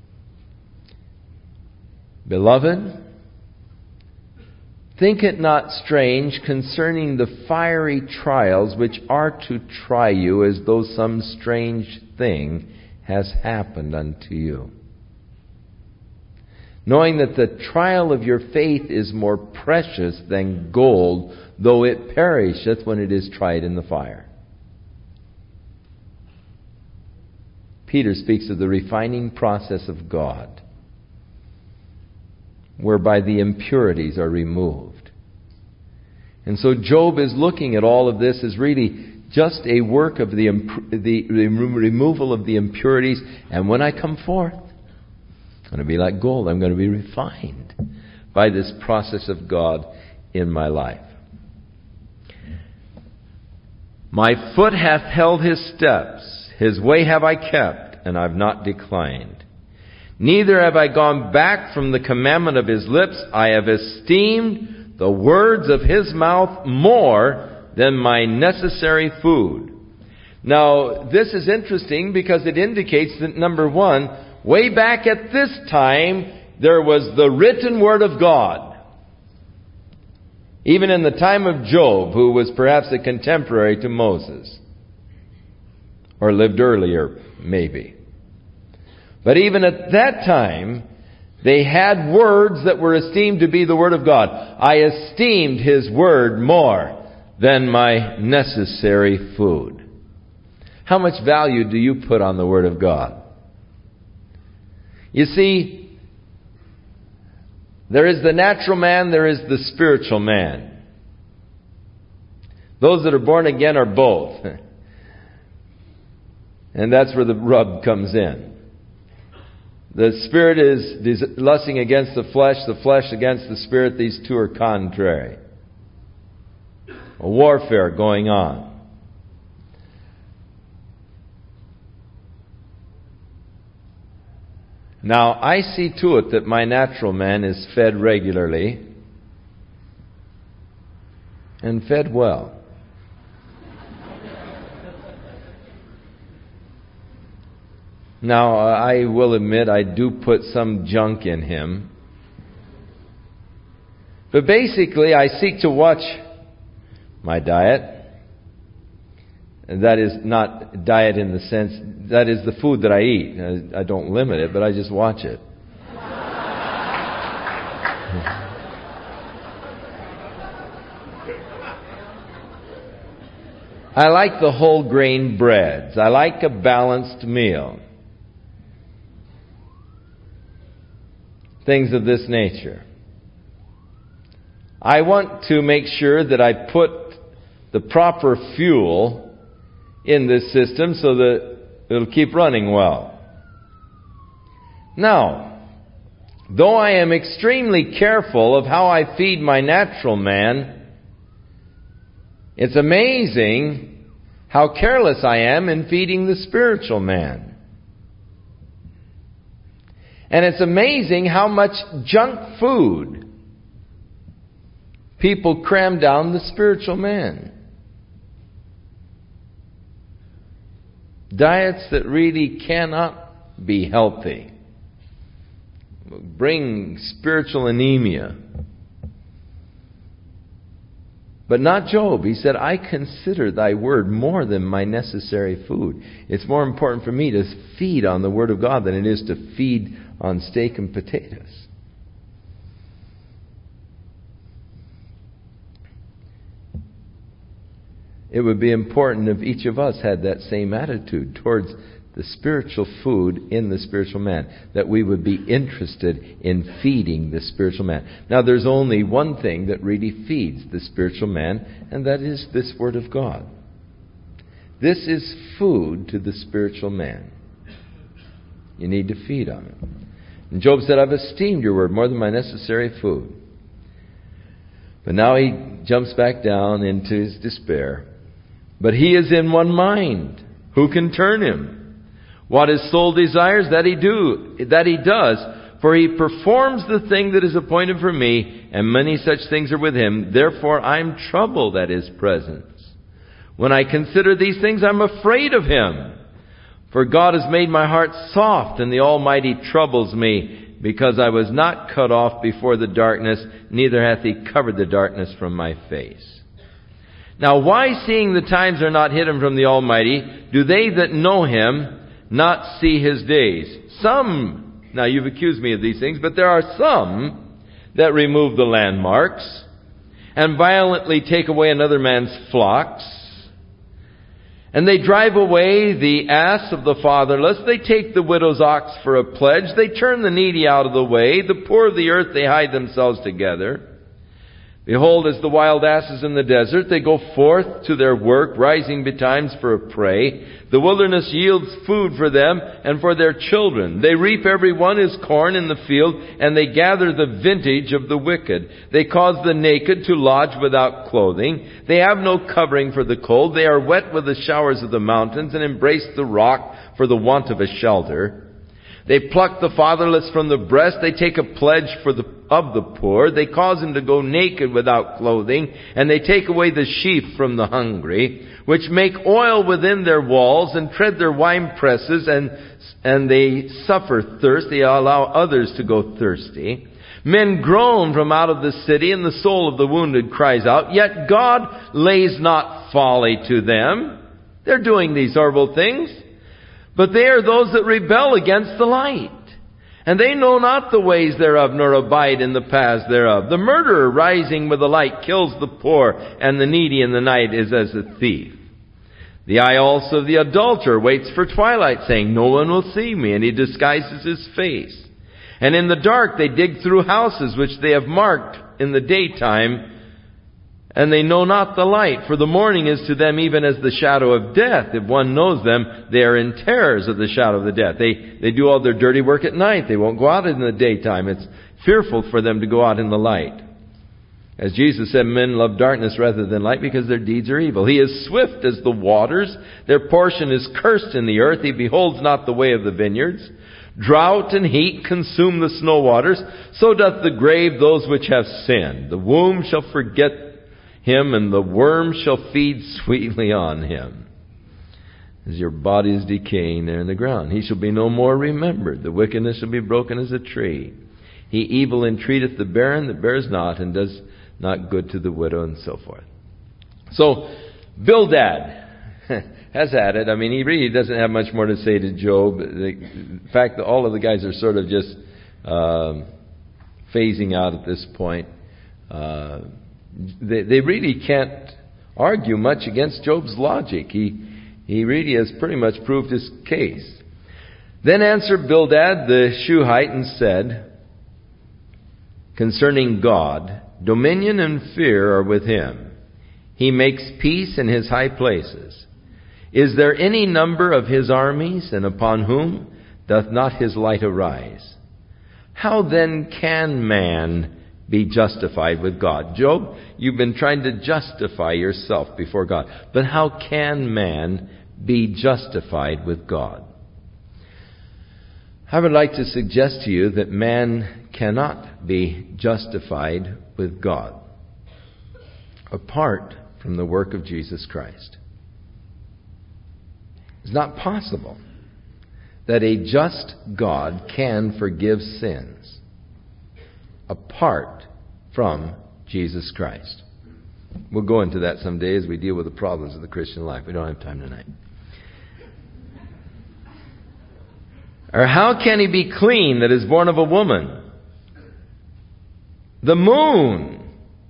"Beloved, think it not strange concerning the fiery trials which are to try you, as though some strange thing has happened unto you. Knowing that the trial of your faith is more precious than gold, though it perisheth when it is tried in the fire." Peter speaks of the refining process of God, whereby the impurities are removed. And so Job is looking at all of this as really just a work of the removal of the impurities. And when I come forth, I'm going to be like gold. I'm going to be refined by this process of God in my life. My foot hath held His steps. His way have I kept, and I've not declined. Neither have I gone back from the commandment of His lips. I have esteemed the words of His mouth more than my necessary food. Now, this is interesting because it indicates that, number one, way back at this time, there was the written Word of God. Even in the time of Job, who was perhaps a contemporary to Moses. Or lived earlier, maybe. But even at that time, they had words that were esteemed to be the Word of God. I esteemed His Word more than my necessary food. How much value do you put on the Word of God? You see, there is the natural man, there is the spiritual man. Those that are born again are both. And that's where the rub comes in. The spirit is lusting against the flesh against the spirit. These two are contrary. A warfare going on. Now, I see to it that my natural man is fed regularly and fed well. Now, I will admit I do put some junk in him. But basically, I seek to watch my diet. And that is not diet in the sense, that is the food that I eat. I don't limit it, but I just watch it. I like the whole grain breads. I like a balanced meal. Things of this nature. I want to make sure that I put the proper fuel in this system so that it'll keep running well. Now, though I am extremely careful of how I feed my natural man, it's amazing how careless I am in feeding the spiritual man. And it's amazing how much junk food people cram down the spiritual man. Diets that really cannot be healthy. Bring spiritual anemia. But not Job. He said, I consider thy word more than my necessary food. It's more important for me to feed on the word of God than it is to feed on steak and potatoes. It would be important if each of us had that same attitude towards the spiritual food in the spiritual man, that we would be interested in feeding the spiritual man. Now, there's only one thing that really feeds the spiritual man, and that is this Word of God. This is food to the spiritual man. You need to feed on it. And Job said, I've esteemed your word more than my necessary food. But now he jumps back down into his despair. But he is in one mind. Who can turn him? What his soul desires, that he does. For he performs the thing that is appointed for me, and many such things are with him. Therefore I am troubled at his presence. When I consider these things, I'm afraid of him. For God has made my heart soft, and the Almighty troubles me, because I was not cut off before the darkness, neither hath he covered the darkness from my face. Now why, seeing the times are not hidden from the Almighty, do they that know him not see his days? Some, now you've accused me of these things, but there are some that remove the landmarks, and violently take away another man's flocks, and they drive away the ass of the fatherless. They take the widow's ox for a pledge. They turn the needy out of the way. The poor of the earth, they hide themselves together. Behold, as the wild asses in the desert, they go forth to their work, rising betimes for a prey. The wilderness yields food for them and for their children. They reap every one his corn in the field, and they gather the vintage of the wicked. They cause the naked to lodge without clothing. They have no covering for the cold. They are wet with the showers of the mountains, and embrace the rock for the want of a shelter. They pluck the fatherless from the breast. They take a pledge of the poor. They cause him to go naked without clothing. And they take away the sheaf from the hungry, which make oil within their walls and tread their wine presses, and they suffer thirst. They allow others to go thirsty. Men groan from out of the city, and the soul of the wounded cries out. Yet God lays not folly to them. They're doing these horrible things. But they are those that rebel against the light. And they know not the ways thereof, nor abide in the paths thereof. The murderer rising with the light kills the poor, and the needy in the night is as a thief. The eye also of the adulterer waits for twilight, saying, no one will see me, and he disguises his face. And in the dark they dig through houses which they have marked in the daytime, and they know not the light, for the morning is to them even as the shadow of death. If one knows them, they are in terrors of the shadow of the death. They do all their dirty work at night. They won't go out in the daytime. It's fearful for them to go out in the light. As Jesus said, men love darkness rather than light because their deeds are evil. He is swift as the waters. Their portion is cursed in the earth. He beholds not the way of the vineyards. Drought and heat consume the snow waters. So doth the grave those which have sinned. The womb shall forget him, and the worm shall feed sweetly on him. As your body is decaying there in the ground, he shall be no more remembered. The wickedness shall be broken as a tree. He evil entreateth the barren that bears not, and does not good to the widow, and so forth. So, Bildad has had it. I mean, he really doesn't have much more to say to Job. In fact, all of the guys are sort of just phasing out at this point. They really can't argue much against Job's logic. He really has pretty much proved his case. Then answered Bildad the Shuhite and said, concerning God, dominion and fear are with him. He makes peace in his high places. Is there any number of his armies, and upon whom doth not his light arise? How then can man be justified with God? Job, you've been trying to justify yourself before God. But how can man be justified with God? I would like to suggest to you that man cannot be justified with God apart from the work of Jesus Christ. It's not possible that a just God can forgive sins apart from Jesus Christ. We'll go into that someday as we deal with the problems of the Christian life. We don't have time tonight. Or how can he be clean that is born of a woman? The moon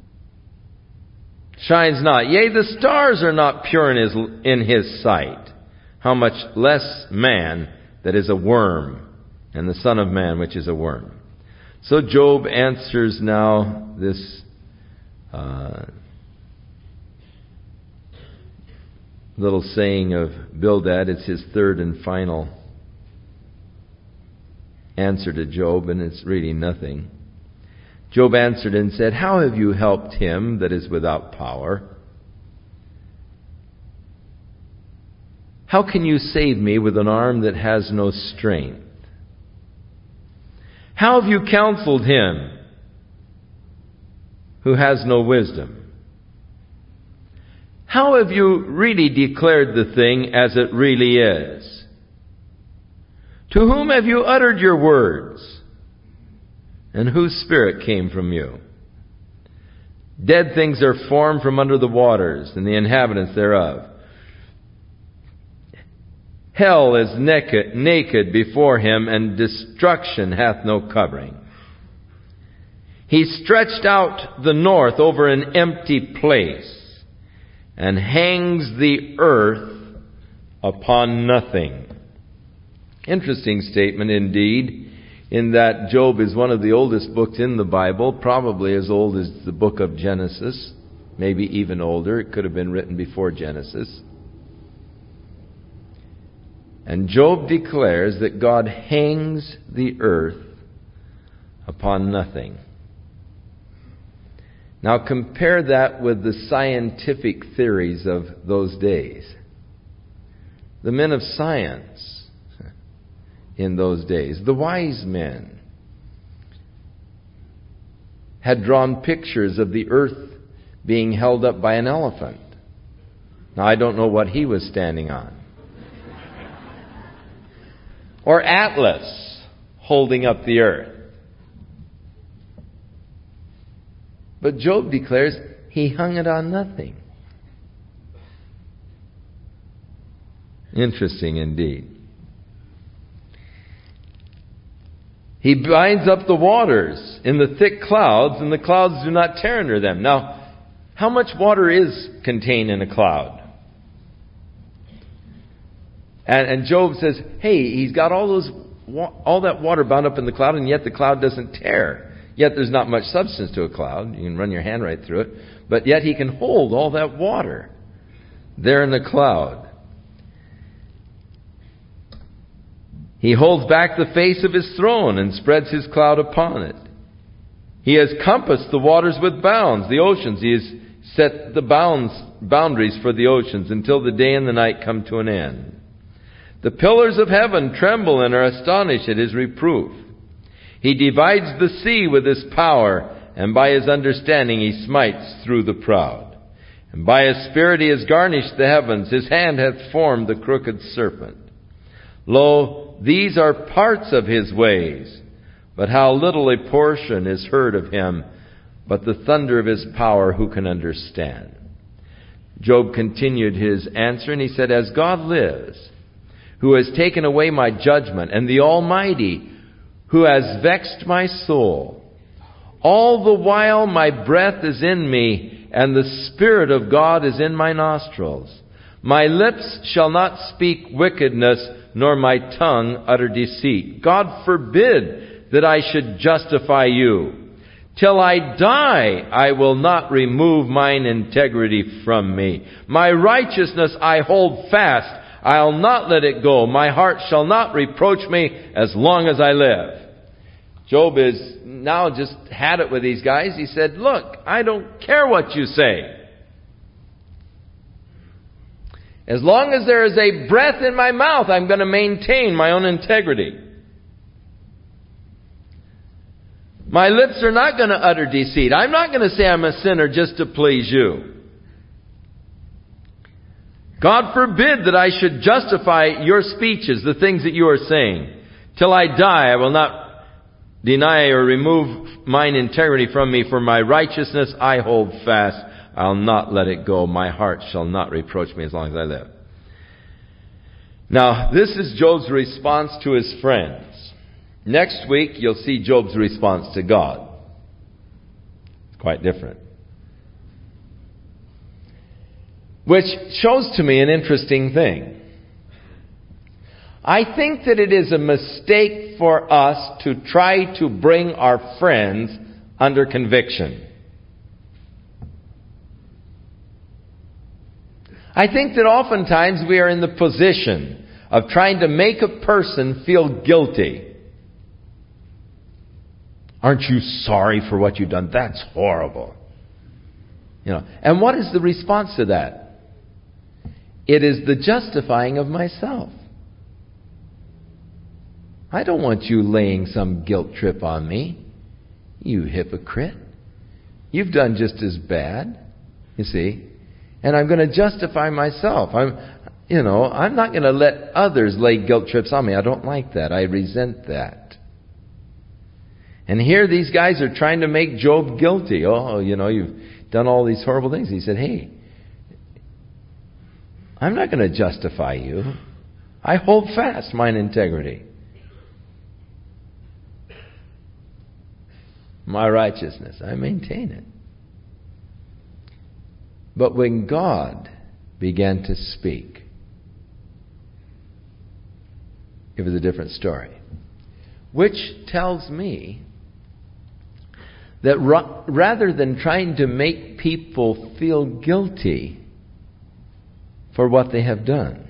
shines not, yea, the stars are not pure in his sight. How much less man that is a worm, and the Son of Man which is a worm. So Job answers now little saying of Bildad. It's his third and final answer to Job, and it's really nothing. Job answered and said, "How have you helped him that is without power? How can you save me with an arm that has no strength? How have you counseled him who has no wisdom? How have you really declared the thing as it really is? To whom have you uttered your words? And whose spirit came from you? Dead things are formed from under the waters, and the inhabitants thereof. Hell is naked before him, and destruction hath no covering. He stretched out the north over an empty place, and hangs the earth upon nothing." Interesting statement indeed, in that Job is one of the oldest books in the Bible, probably as old as the book of Genesis, maybe even older. It could have been written before Genesis. And Job declares that God hangs the earth upon nothing. Now compare that with the scientific theories of those days. The men of science in those days, the wise men, had drawn pictures of the earth being held up by an elephant. Now I don't know what he was standing on. Or Atlas holding up the earth. But Job declares he hung it on nothing. Interesting indeed. He binds up the waters in the thick clouds, and the clouds do not tear under them. Now, how much water is contained in a cloud? And Job says, hey, he's got all that water bound up in the cloud, and yet the cloud doesn't tear. Yet there's not much substance to a cloud. You can run your hand right through it. But yet he can hold all that water there in the cloud. He holds back the face of his throne and spreads his cloud upon it. He has compassed the waters with bounds, the oceans. He has set the boundaries for the oceans until the day and the night come to an end. The pillars of heaven tremble and are astonished at his reproof. He divides the sea with his power, and by his understanding he smites through the proud. And by his spirit he has garnished the heavens. His hand hath formed the crooked serpent. Lo, these are parts of his ways, but how little a portion is heard of him, but the thunder of his power who can understand? Job continued his answer, and he said, "As God lives, who has taken away my judgment, and the Almighty, who has vexed my soul, all the while my breath is in me, and the Spirit of God is in my nostrils. My lips shall not speak wickedness, nor my tongue utter deceit. God forbid that I should justify you. Till I die, I will not remove mine integrity from me. My righteousness I hold fast. I'll not let it go. My heart shall not reproach me as long as I live." Job is now just had it with these guys. He said, look, I don't care what you say. As long as there is a breath in my mouth, I'm going to maintain my own integrity. My lips are not going to utter deceit. I'm not going to say I'm a sinner just to please you. God forbid that I should justify your speeches, the things that you are saying. Till I die, I will not deny or remove mine integrity from me. For my righteousness I hold fast. I'll not let it go. My heart shall not reproach me as long as I live. Now, this is Job's response to his friends. Next week, you'll see Job's response to God. It's quite different. Which shows to me an interesting thing. I think that it is a mistake for us to try to bring our friends under conviction. I think that oftentimes we are in the position of trying to make a person feel guilty. Aren't you sorry for what you've done? That's horrible. And what is the response to that? It is the justifying of myself. I don't want you laying some guilt trip on me. You hypocrite. You've done just as bad, you see. And I'm going to justify myself. I'm not going to let others lay guilt trips on me. I don't like that. I resent that. And here these guys are trying to make Job guilty. Oh, you've done all these horrible things. He said, hey, I'm not going to justify you. I hold fast mine integrity. My righteousness, I maintain it. But when God began to speak, it was a different story. Which tells me that rather than trying to make people feel guilty for what they have done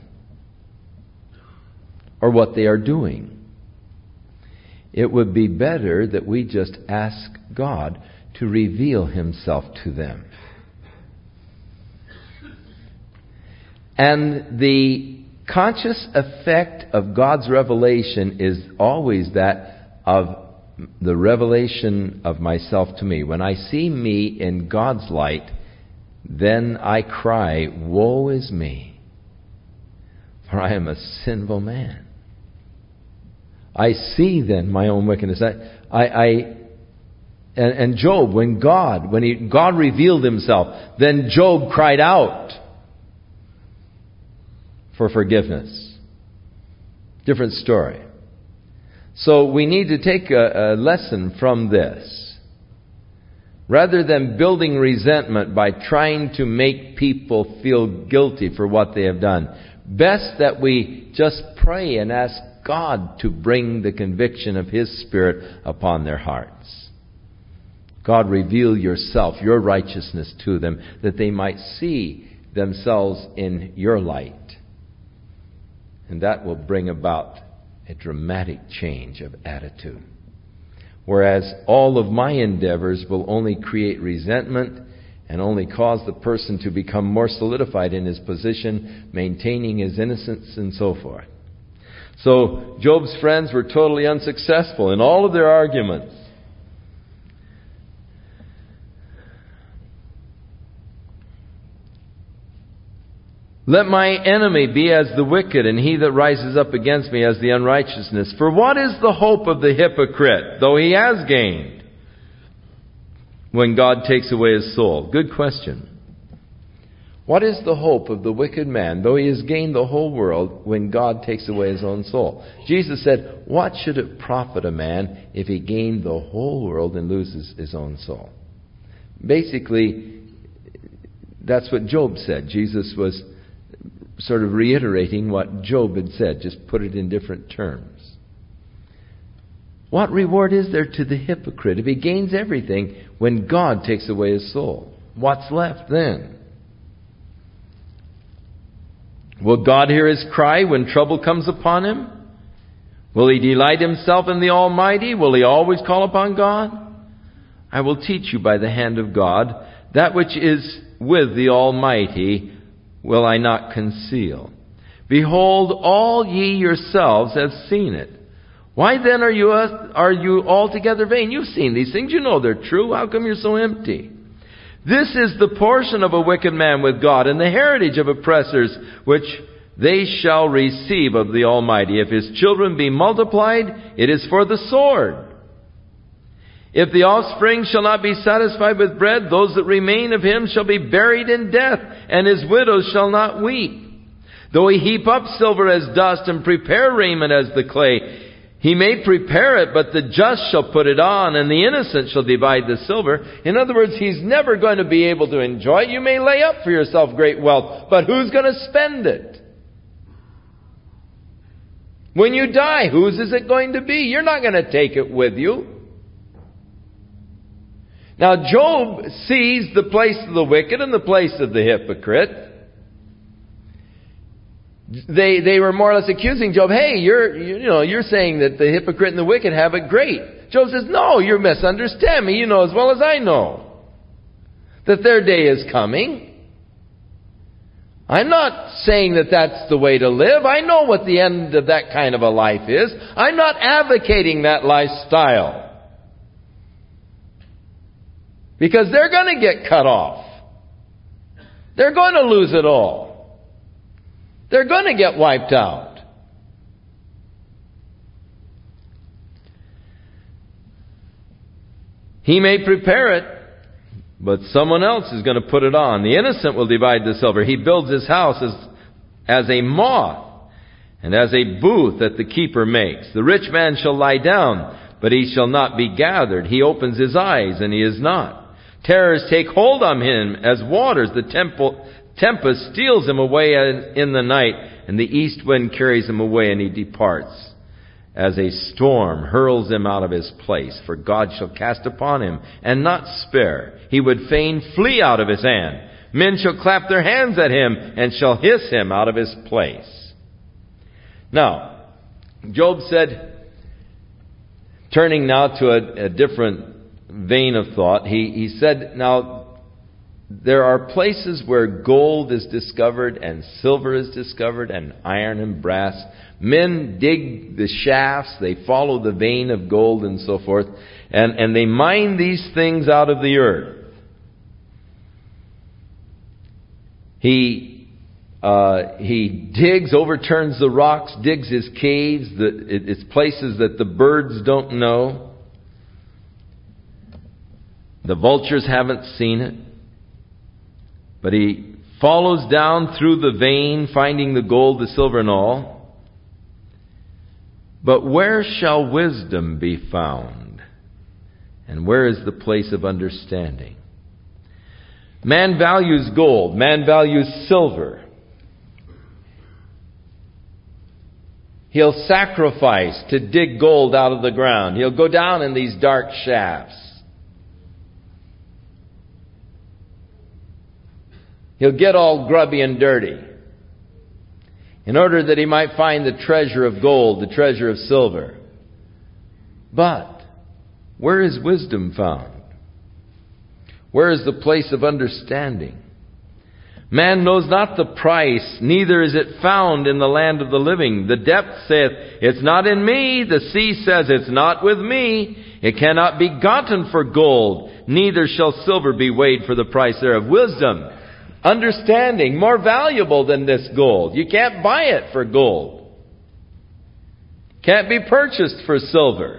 or what they are doing, it would be better that we just ask God to reveal Himself to them. And the conscious effect of God's revelation is always that of the revelation of myself to me. When I see me in God's light, then I cry, woe is me, for I am a sinful man. I see then my own wickedness. And Job, when God revealed Himself, then Job cried out for forgiveness. Different story. So we need to take a lesson from this. Rather than building resentment by trying to make people feel guilty for what they have done, best that we just pray and ask God to bring the conviction of His Spirit upon their hearts. God, reveal yourself, your righteousness to them, that they might see themselves in your light. And that will bring about a dramatic change of attitude. Whereas all of my endeavors will only create resentment and only cause the person to become more solidified in his position, maintaining his innocence and so forth. So Job's friends were totally unsuccessful in all of their arguments. Let my enemy be as the wicked, and he that rises up against me as the unrighteousness. For what is the hope of the hypocrite, though he has gained, when God takes away his soul? Good question. What is the hope of the wicked man, though he has gained the whole world, when God takes away his own soul? Jesus said, what should it profit a man if he gained the whole world and loses his own soul? Basically, that's what Job said. Jesus was sort of reiterating what Job had said, just put it in different terms. What reward is there to the hypocrite if he gains everything when God takes away his soul? What's left then? Will God hear his cry when trouble comes upon him? Will he delight himself in the Almighty? Will he always call upon God? I will teach you by the hand of God that which is with the Almighty will I not conceal. Behold, all ye yourselves have seen it. Why then are you altogether vain? You've seen these things. You know they're true. How come you're so empty? This is the portion of a wicked man with God, and the heritage of oppressors, which they shall receive of the Almighty. If his children be multiplied, it is for the sword. If the offspring shall not be satisfied with bread, those that remain of him shall be buried in death, and his widows shall not weep. Though he heap up silver as dust, and prepare raiment as the clay, he may prepare it, but the just shall put it on, and the innocent shall divide the silver. In other words, he's never going to be able to enjoy it. You may lay up for yourself great wealth, but who's going to spend it? When you die, whose is it going to be? You're not going to take it with you. Now, Job sees the place of the wicked and the place of the hypocrite. They were more or less accusing Job. Hey, you're saying that the hypocrite and the wicked have it great. Job says, no, you misunderstand me. You know as well as I know that their day is coming. I'm not saying that that's the way to live. I know what the end of that kind of a life is. I'm not advocating that lifestyle. Because they're going to get cut off. They're going to lose it all. They're going to get wiped out. He may prepare it, but someone else is going to put it on. The innocent will divide the silver. He builds his house as a moth and as a booth that the keeper makes. The rich man shall lie down, but he shall not be gathered. He opens his eyes, and he is not. Terrors take hold on him as waters. The tempest steals him away in the night, and the east wind carries him away, and he departs. As a storm hurls him out of his place, for God shall cast upon him, and not spare. He would fain flee out of his hand. Men shall clap their hands at him, and shall hiss him out of his place. Now, Job said, turning now to a different vein of thought, he said, now, there are places where gold is discovered, and silver is discovered, and iron and brass. Men dig the shafts, they follow the vein of gold and so forth, and they mine these things out of the earth. He digs, overturns the rocks, digs his caves. It's places that the birds don't know. The vultures haven't seen it. But he follows down through the vein, finding the gold, the silver, and all. But where shall wisdom be found? And where is the place of understanding? Man values gold. Man values silver. He'll sacrifice to dig gold out of the ground. He'll go down in these dark shafts. He'll get all grubby and dirty in order that he might find the treasure of gold, the treasure of silver. But where is wisdom found? Where is the place of understanding? Man knows not the price, neither is it found in the land of the living. The depth saith, it's not in me. The sea says, it's not with me. It cannot be gotten for gold, neither shall silver be weighed for the price thereof. Wisdom, understanding, more valuable than this gold. You can't buy it for gold. Can't be purchased for silver.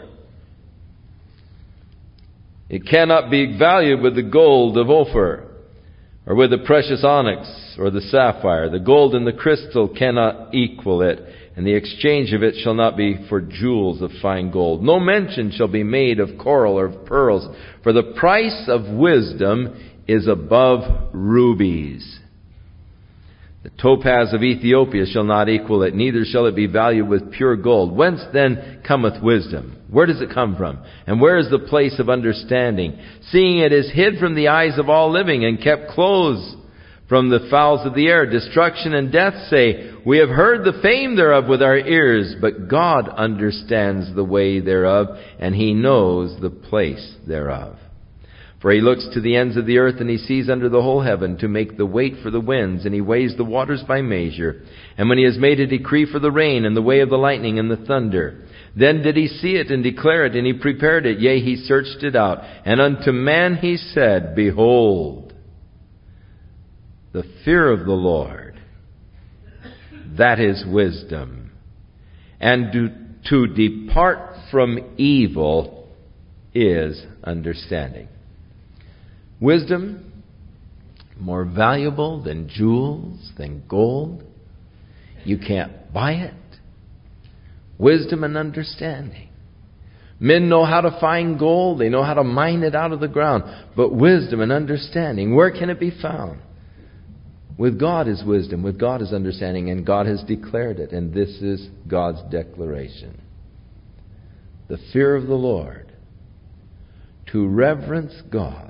It cannot be valued with the gold of Ophir, or with the precious onyx, or the sapphire. The gold and the crystal cannot equal it, and the exchange of it shall not be for jewels of fine gold. No mention shall be made of coral or of pearls, for the price of wisdom is above rubies. The topaz of Ethiopia shall not equal it, neither shall it be valued with pure gold. Whence then cometh wisdom? Where does it come from? And where is the place of understanding? Seeing it is hid from the eyes of all living, and kept close from the fowls of the air. Destruction and death say, we have heard the fame thereof with our ears, but God understands the way thereof, and He knows the place thereof. For He looks to the ends of the earth, and He sees under the whole heaven to make the weight for the winds, and He weighs the waters by measure. And when He has made a decree for the rain, and the way of the lightning and the thunder, then did He see it and declare it, and He prepared it, yea, He searched it out. And unto man He said, behold, the fear of the Lord, that is wisdom. And to depart from evil is understanding. Wisdom, more valuable than jewels, than gold. You can't buy it. Wisdom and understanding. Men know how to find gold. They know how to mine it out of the ground. But wisdom and understanding, where can it be found? With God is wisdom. With God is understanding. And God has declared it. And this is God's declaration. The fear of the Lord. To reverence God.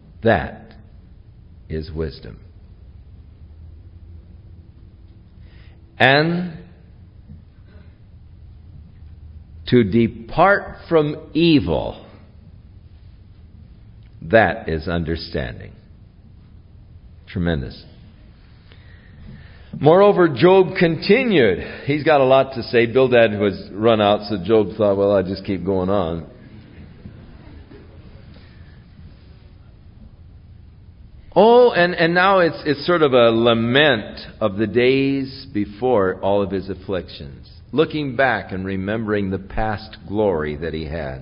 That is wisdom. and to depart from evil. That is understanding. Tremendous. Moreover, Job continued. He's got a lot to say. Bildad was run out, so Job thought, well, I'll just keep going on. Oh, and now it's sort of a lament of the days before all of his afflictions. Looking back and remembering the past glory that he had.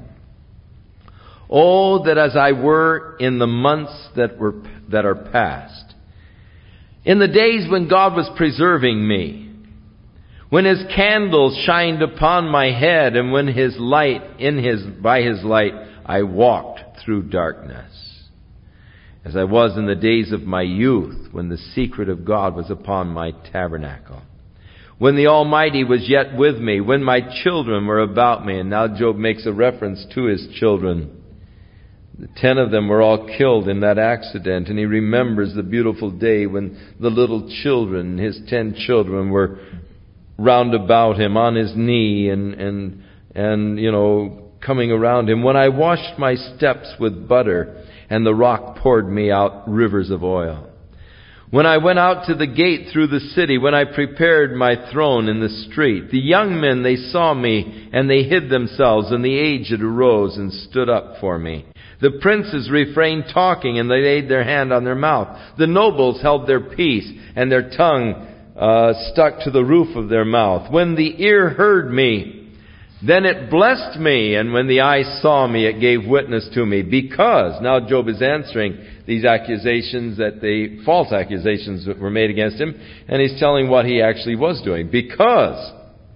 Oh, that as I were in the months that are past, in the days when God was preserving me, when His candles shined upon my head, and when by His light I walked through darkness, as I was in the days of my youth, when the secret of God was upon my tabernacle, when the Almighty was yet with me, when my children were about me. And now Job makes a reference to his children. 10 of them were all killed in that accident, and he remembers the beautiful day when the little children, his 10 children, were round about him on his knee and coming around him. When I washed my steps with butter, and the rock poured me out rivers of oil. When I went out to the gate through the city, when I prepared my throne in the street, the young men, they saw me, and they hid themselves, and the aged arose and stood up for me. The princes refrained talking, and they laid their hand on their mouth. The nobles held their peace, and their tongue stuck to the roof of their mouth. When the ear heard me, then it blessed me, and when the eye saw me, it gave witness to me. Because, now Job is answering these accusations, false accusations that were made against him, and he's telling what he actually was doing. Because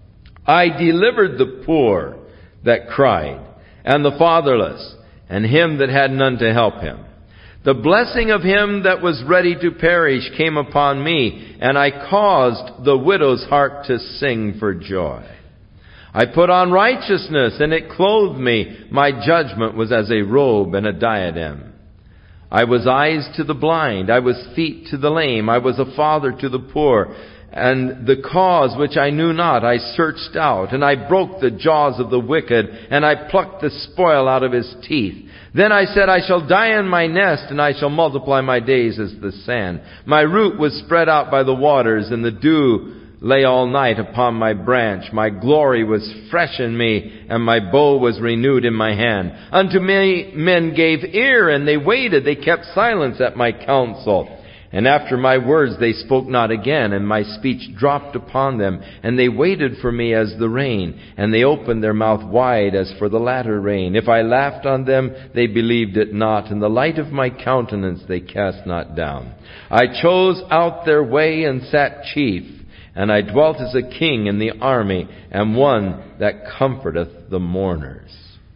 I delivered the poor that cried, and the fatherless, and him that had none to help him. The blessing of him that was ready to perish came upon me, and I caused the widow's heart to sing for joy. I put on righteousness, and it clothed me. My judgment was as a robe and a diadem. I was eyes to the blind. I was feet to the lame. I was a father to the poor. And the cause which I knew not, I searched out. And I broke the jaws of the wicked, and I plucked the spoil out of his teeth. Then I said, I shall die in my nest, and I shall multiply my days as the sand. My root was spread out by the waters, and the dew lay all night upon my branch. My glory was fresh in me, and my bow was renewed in my hand. Unto me men gave ear, and they waited. They kept silence at my counsel. And after my words they spoke not again, and my speech dropped upon them. And they waited for me as the rain, and they opened their mouth wide as for the latter rain. If I laughed on them, they believed it not, and the light of my countenance they cast not down. I chose out their way and sat chief, and I dwelt as a king in the army, and one that comforteth the mourners.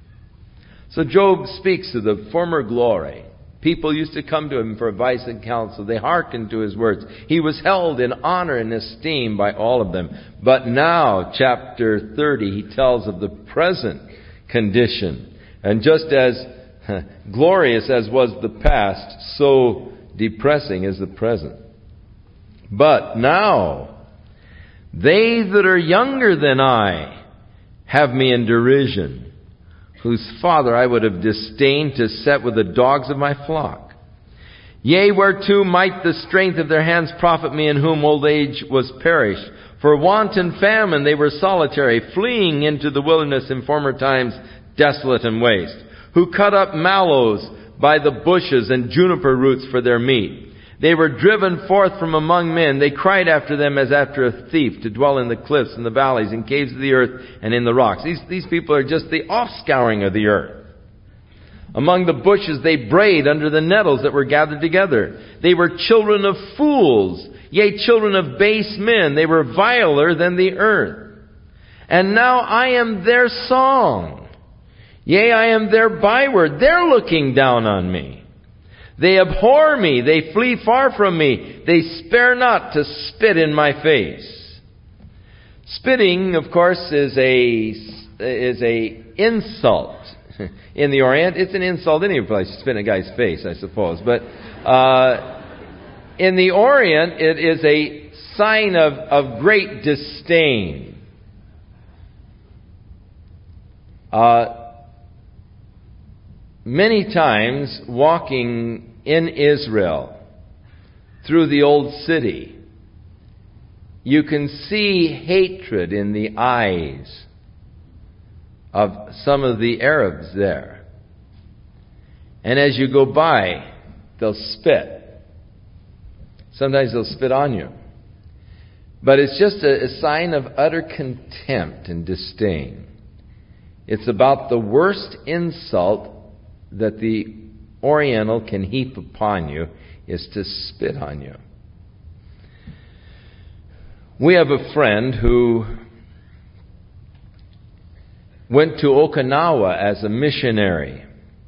So Job speaks of the former glory. People used to come to him for advice and counsel. They hearkened to his words. He was held in honor and esteem by all of them. But now, chapter 30, he tells of the present condition. And just as glorious as was the past, so depressing is the present. But now, they that are younger than I have me in derision, whose father I would have disdained to set with the dogs of my flock. Yea, whereto might the strength of their hands profit me, in whom old age was perished? For want and famine they were solitary, fleeing into the wilderness in former times, desolate and waste, who cut up mallows by the bushes and juniper roots for their meat. They were driven forth from among men. They cried after them as after a thief, to dwell in the cliffs and the valleys and caves of the earth and in the rocks. These people are just the offscouring of the earth. Among the bushes they brayed under the nettles that were gathered together. They were children of fools, yea, children of base men. They were viler than the earth. And now I am their song. Yea, I am their byword. They're looking down on me. They abhor me. They flee far from me. They spare not to spit in my face. Spitting, of course, is a insult. In the Orient, it's an insult any place to spit in a guy's face, I suppose. But in the Orient, it is a sign of great disdain. Many times walking in Israel through the old city, you can see hatred in the eyes of some of the Arabs there. And as you go by, they'll spit. Sometimes they'll spit on you. But it's just a sign of utter contempt and disdain. It's about the worst insult that the Oriental can heap upon you is to spit on you. We have a friend who went to Okinawa as a missionary.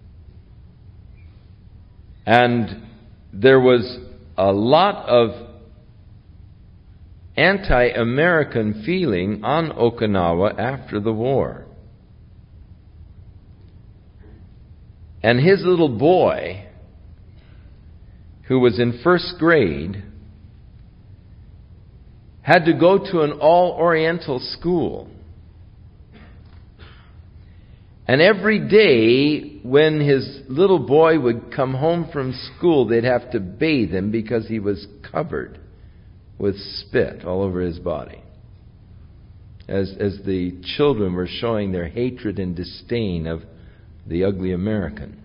And there was a lot of anti-American feeling on Okinawa after the war. And his little boy, who was in first grade, had to go to an all-Oriental school. And every day when his little boy would come home from school, they'd have to bathe him because he was covered with spit all over his body. As the children were showing their hatred and disdain of the ugly American.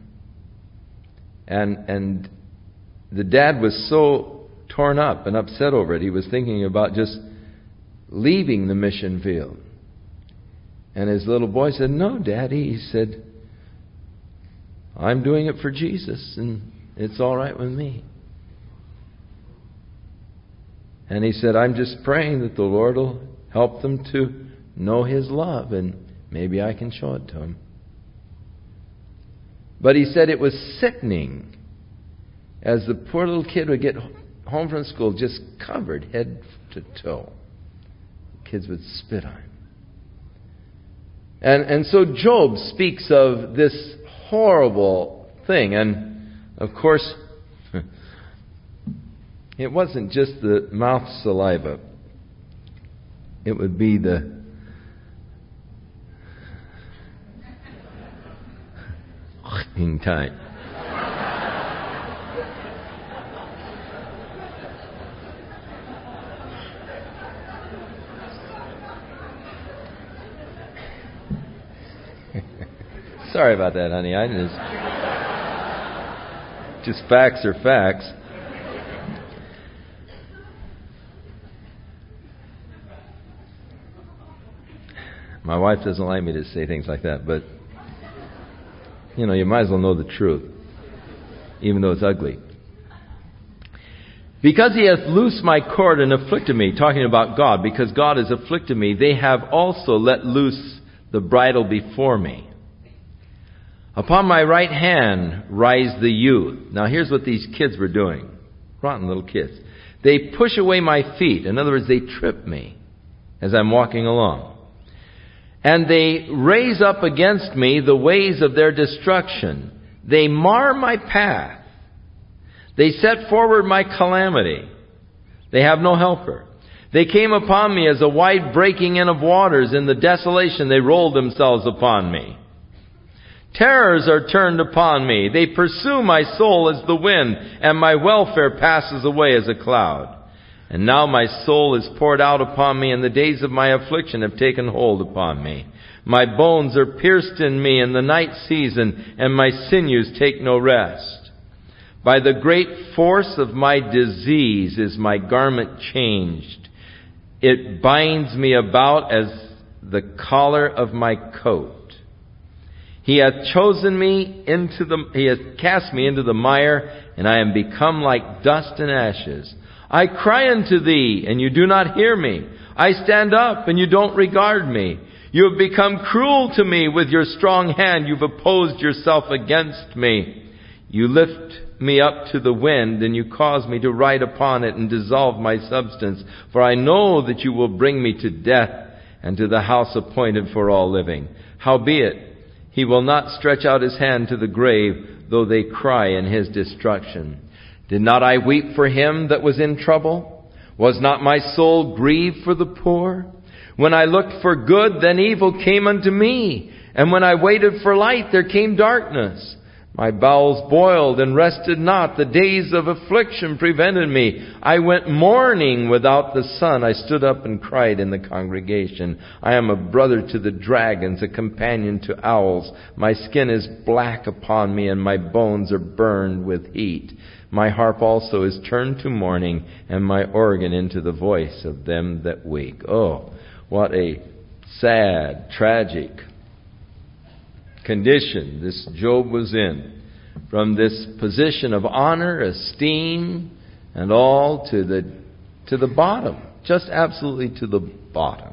And the dad was so torn up and upset over it, he was thinking about just leaving the mission field. And his little boy said, "No, Daddy," he said, "I'm doing it for Jesus, and it's all right with me." And he said, "I'm just praying that the Lord will help them to know His love, and maybe I can show it to them." But he said it was sickening as the poor little kid would get home from school just covered head to toe. Kids would spit on him. And so Job speaks of this horrible thing. And, of course, it wasn't just the mouth saliva. It would be the time. Sorry about that, honey. Just facts are facts. My wife doesn't like me to say things like that, but you might as well know the truth, even though it's ugly. Because He hath loosed my cord and afflicted me, talking about God, because God has afflicted me, they have also let loose the bridle before me. Upon my right hand rise the youth. Now here's what these kids were doing. Rotten little kids. They push away my feet. In other words, they trip me as I'm walking along. And they raise up against me the ways of their destruction. They mar my path. They set forward my calamity. They have no helper. They came upon me as a wide breaking in of waters. In the desolation they rolled themselves upon me. Terrors are turned upon me. They pursue my soul as the wind, and my welfare passes away as a cloud. And now my soul is poured out upon me, and the days of my affliction have taken hold upon me. My bones are pierced in me in the night season, and my sinews take no rest. By the great force of my disease is my garment changed. It binds me about as the collar of my coat. He hath chosen me He hath cast me into the mire, and I am become like dust and ashes. I cry unto Thee, and You do not hear me. I stand up, and You don't regard me. You have become cruel to me with Your strong hand. You've opposed Yourself against me. You lift me up to the wind, and You cause me to ride upon it and dissolve my substance. For I know that You will bring me to death and to the house appointed for all living. Howbeit, He will not stretch out His hand to the grave, though they cry in His destruction. Did not I weep for him that was in trouble? Was not my soul grieved for the poor? When I looked for good, then evil came unto me. And when I waited for light, there came darkness. My bowels boiled and rested not. The days of affliction prevented me. I went mourning without the sun. I stood up and cried in the congregation. I am a brother to the dragons, a companion to owls. My skin is black upon me, and my bones are burned with heat. My harp also is turned to mourning, and my organ into the voice of them that weep. Oh, what a sad, tragic condition this Job was in. From this position of honor, esteem, and all to the bottom. Just absolutely to the bottom.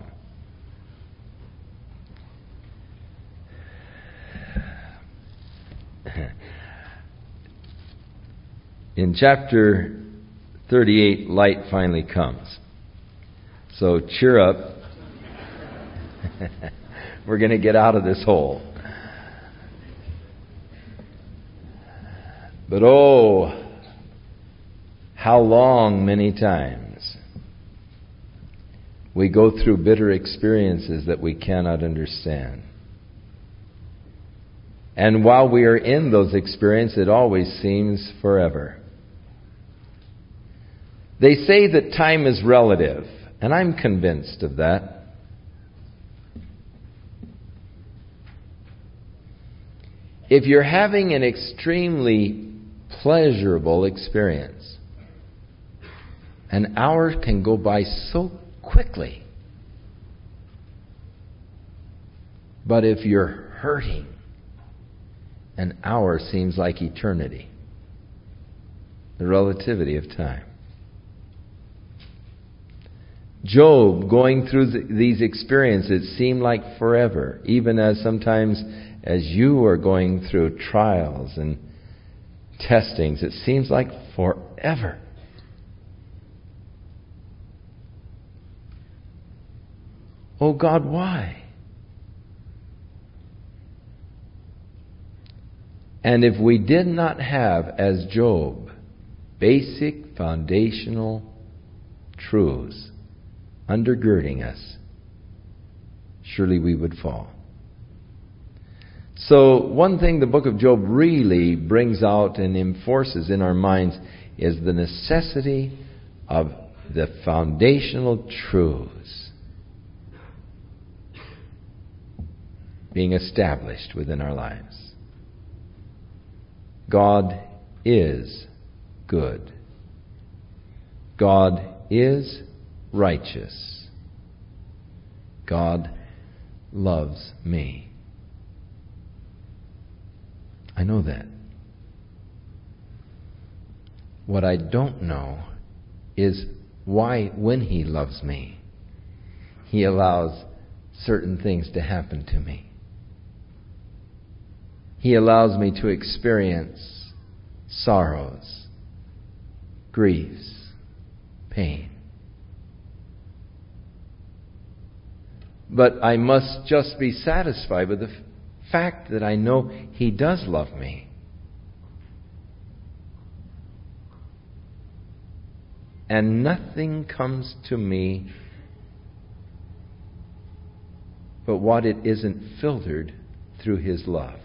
In chapter 38, light finally comes. So cheer up. We're going to get out of this hole. But oh, how long many times we go through bitter experiences that we cannot understand. And while we are in those experiences, it always seems forever. They say that time is relative, and I'm convinced of that. If you're having an extremely pleasurable experience, an hour can go by so quickly. But if you're hurting, an hour seems like eternity. The relativity of time. Job, going through these experiences, seemed like forever, even as sometimes as you are going through trials and testings, it seems like forever. Oh God, why? And if we did not have, as Job, basic foundational truths undergirding us, surely we would fall. So one thing the book of Job really brings out and enforces in our minds is the necessity of the foundational truths being established within our lives. God is good. God is righteous. God loves me. I know that. What I don't know is why, when He loves me, He allows certain things to happen to me. He allows me to experience sorrows, griefs, pain. But I must just be satisfied with the fact that I know He does love me. And nothing comes to me but what it isn't filtered through His love.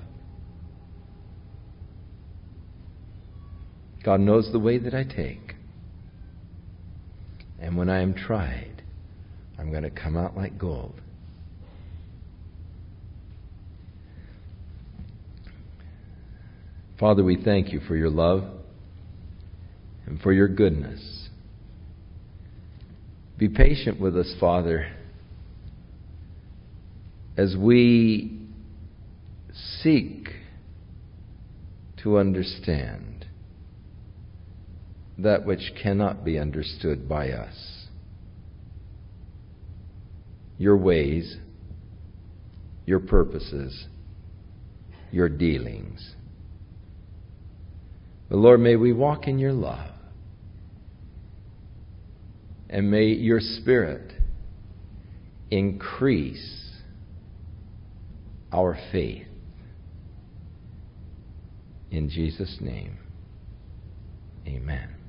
God knows the way that I take. And when I am tried, I'm going to come out like gold. Father, we thank You for Your love and for Your goodness. Be patient with us, Father, as we seek to understand that which cannot be understood by us. Your ways, Your purposes, Your dealings. But Lord, may we walk in Your love. And may Your Spirit increase our faith. In Jesus' name, amen.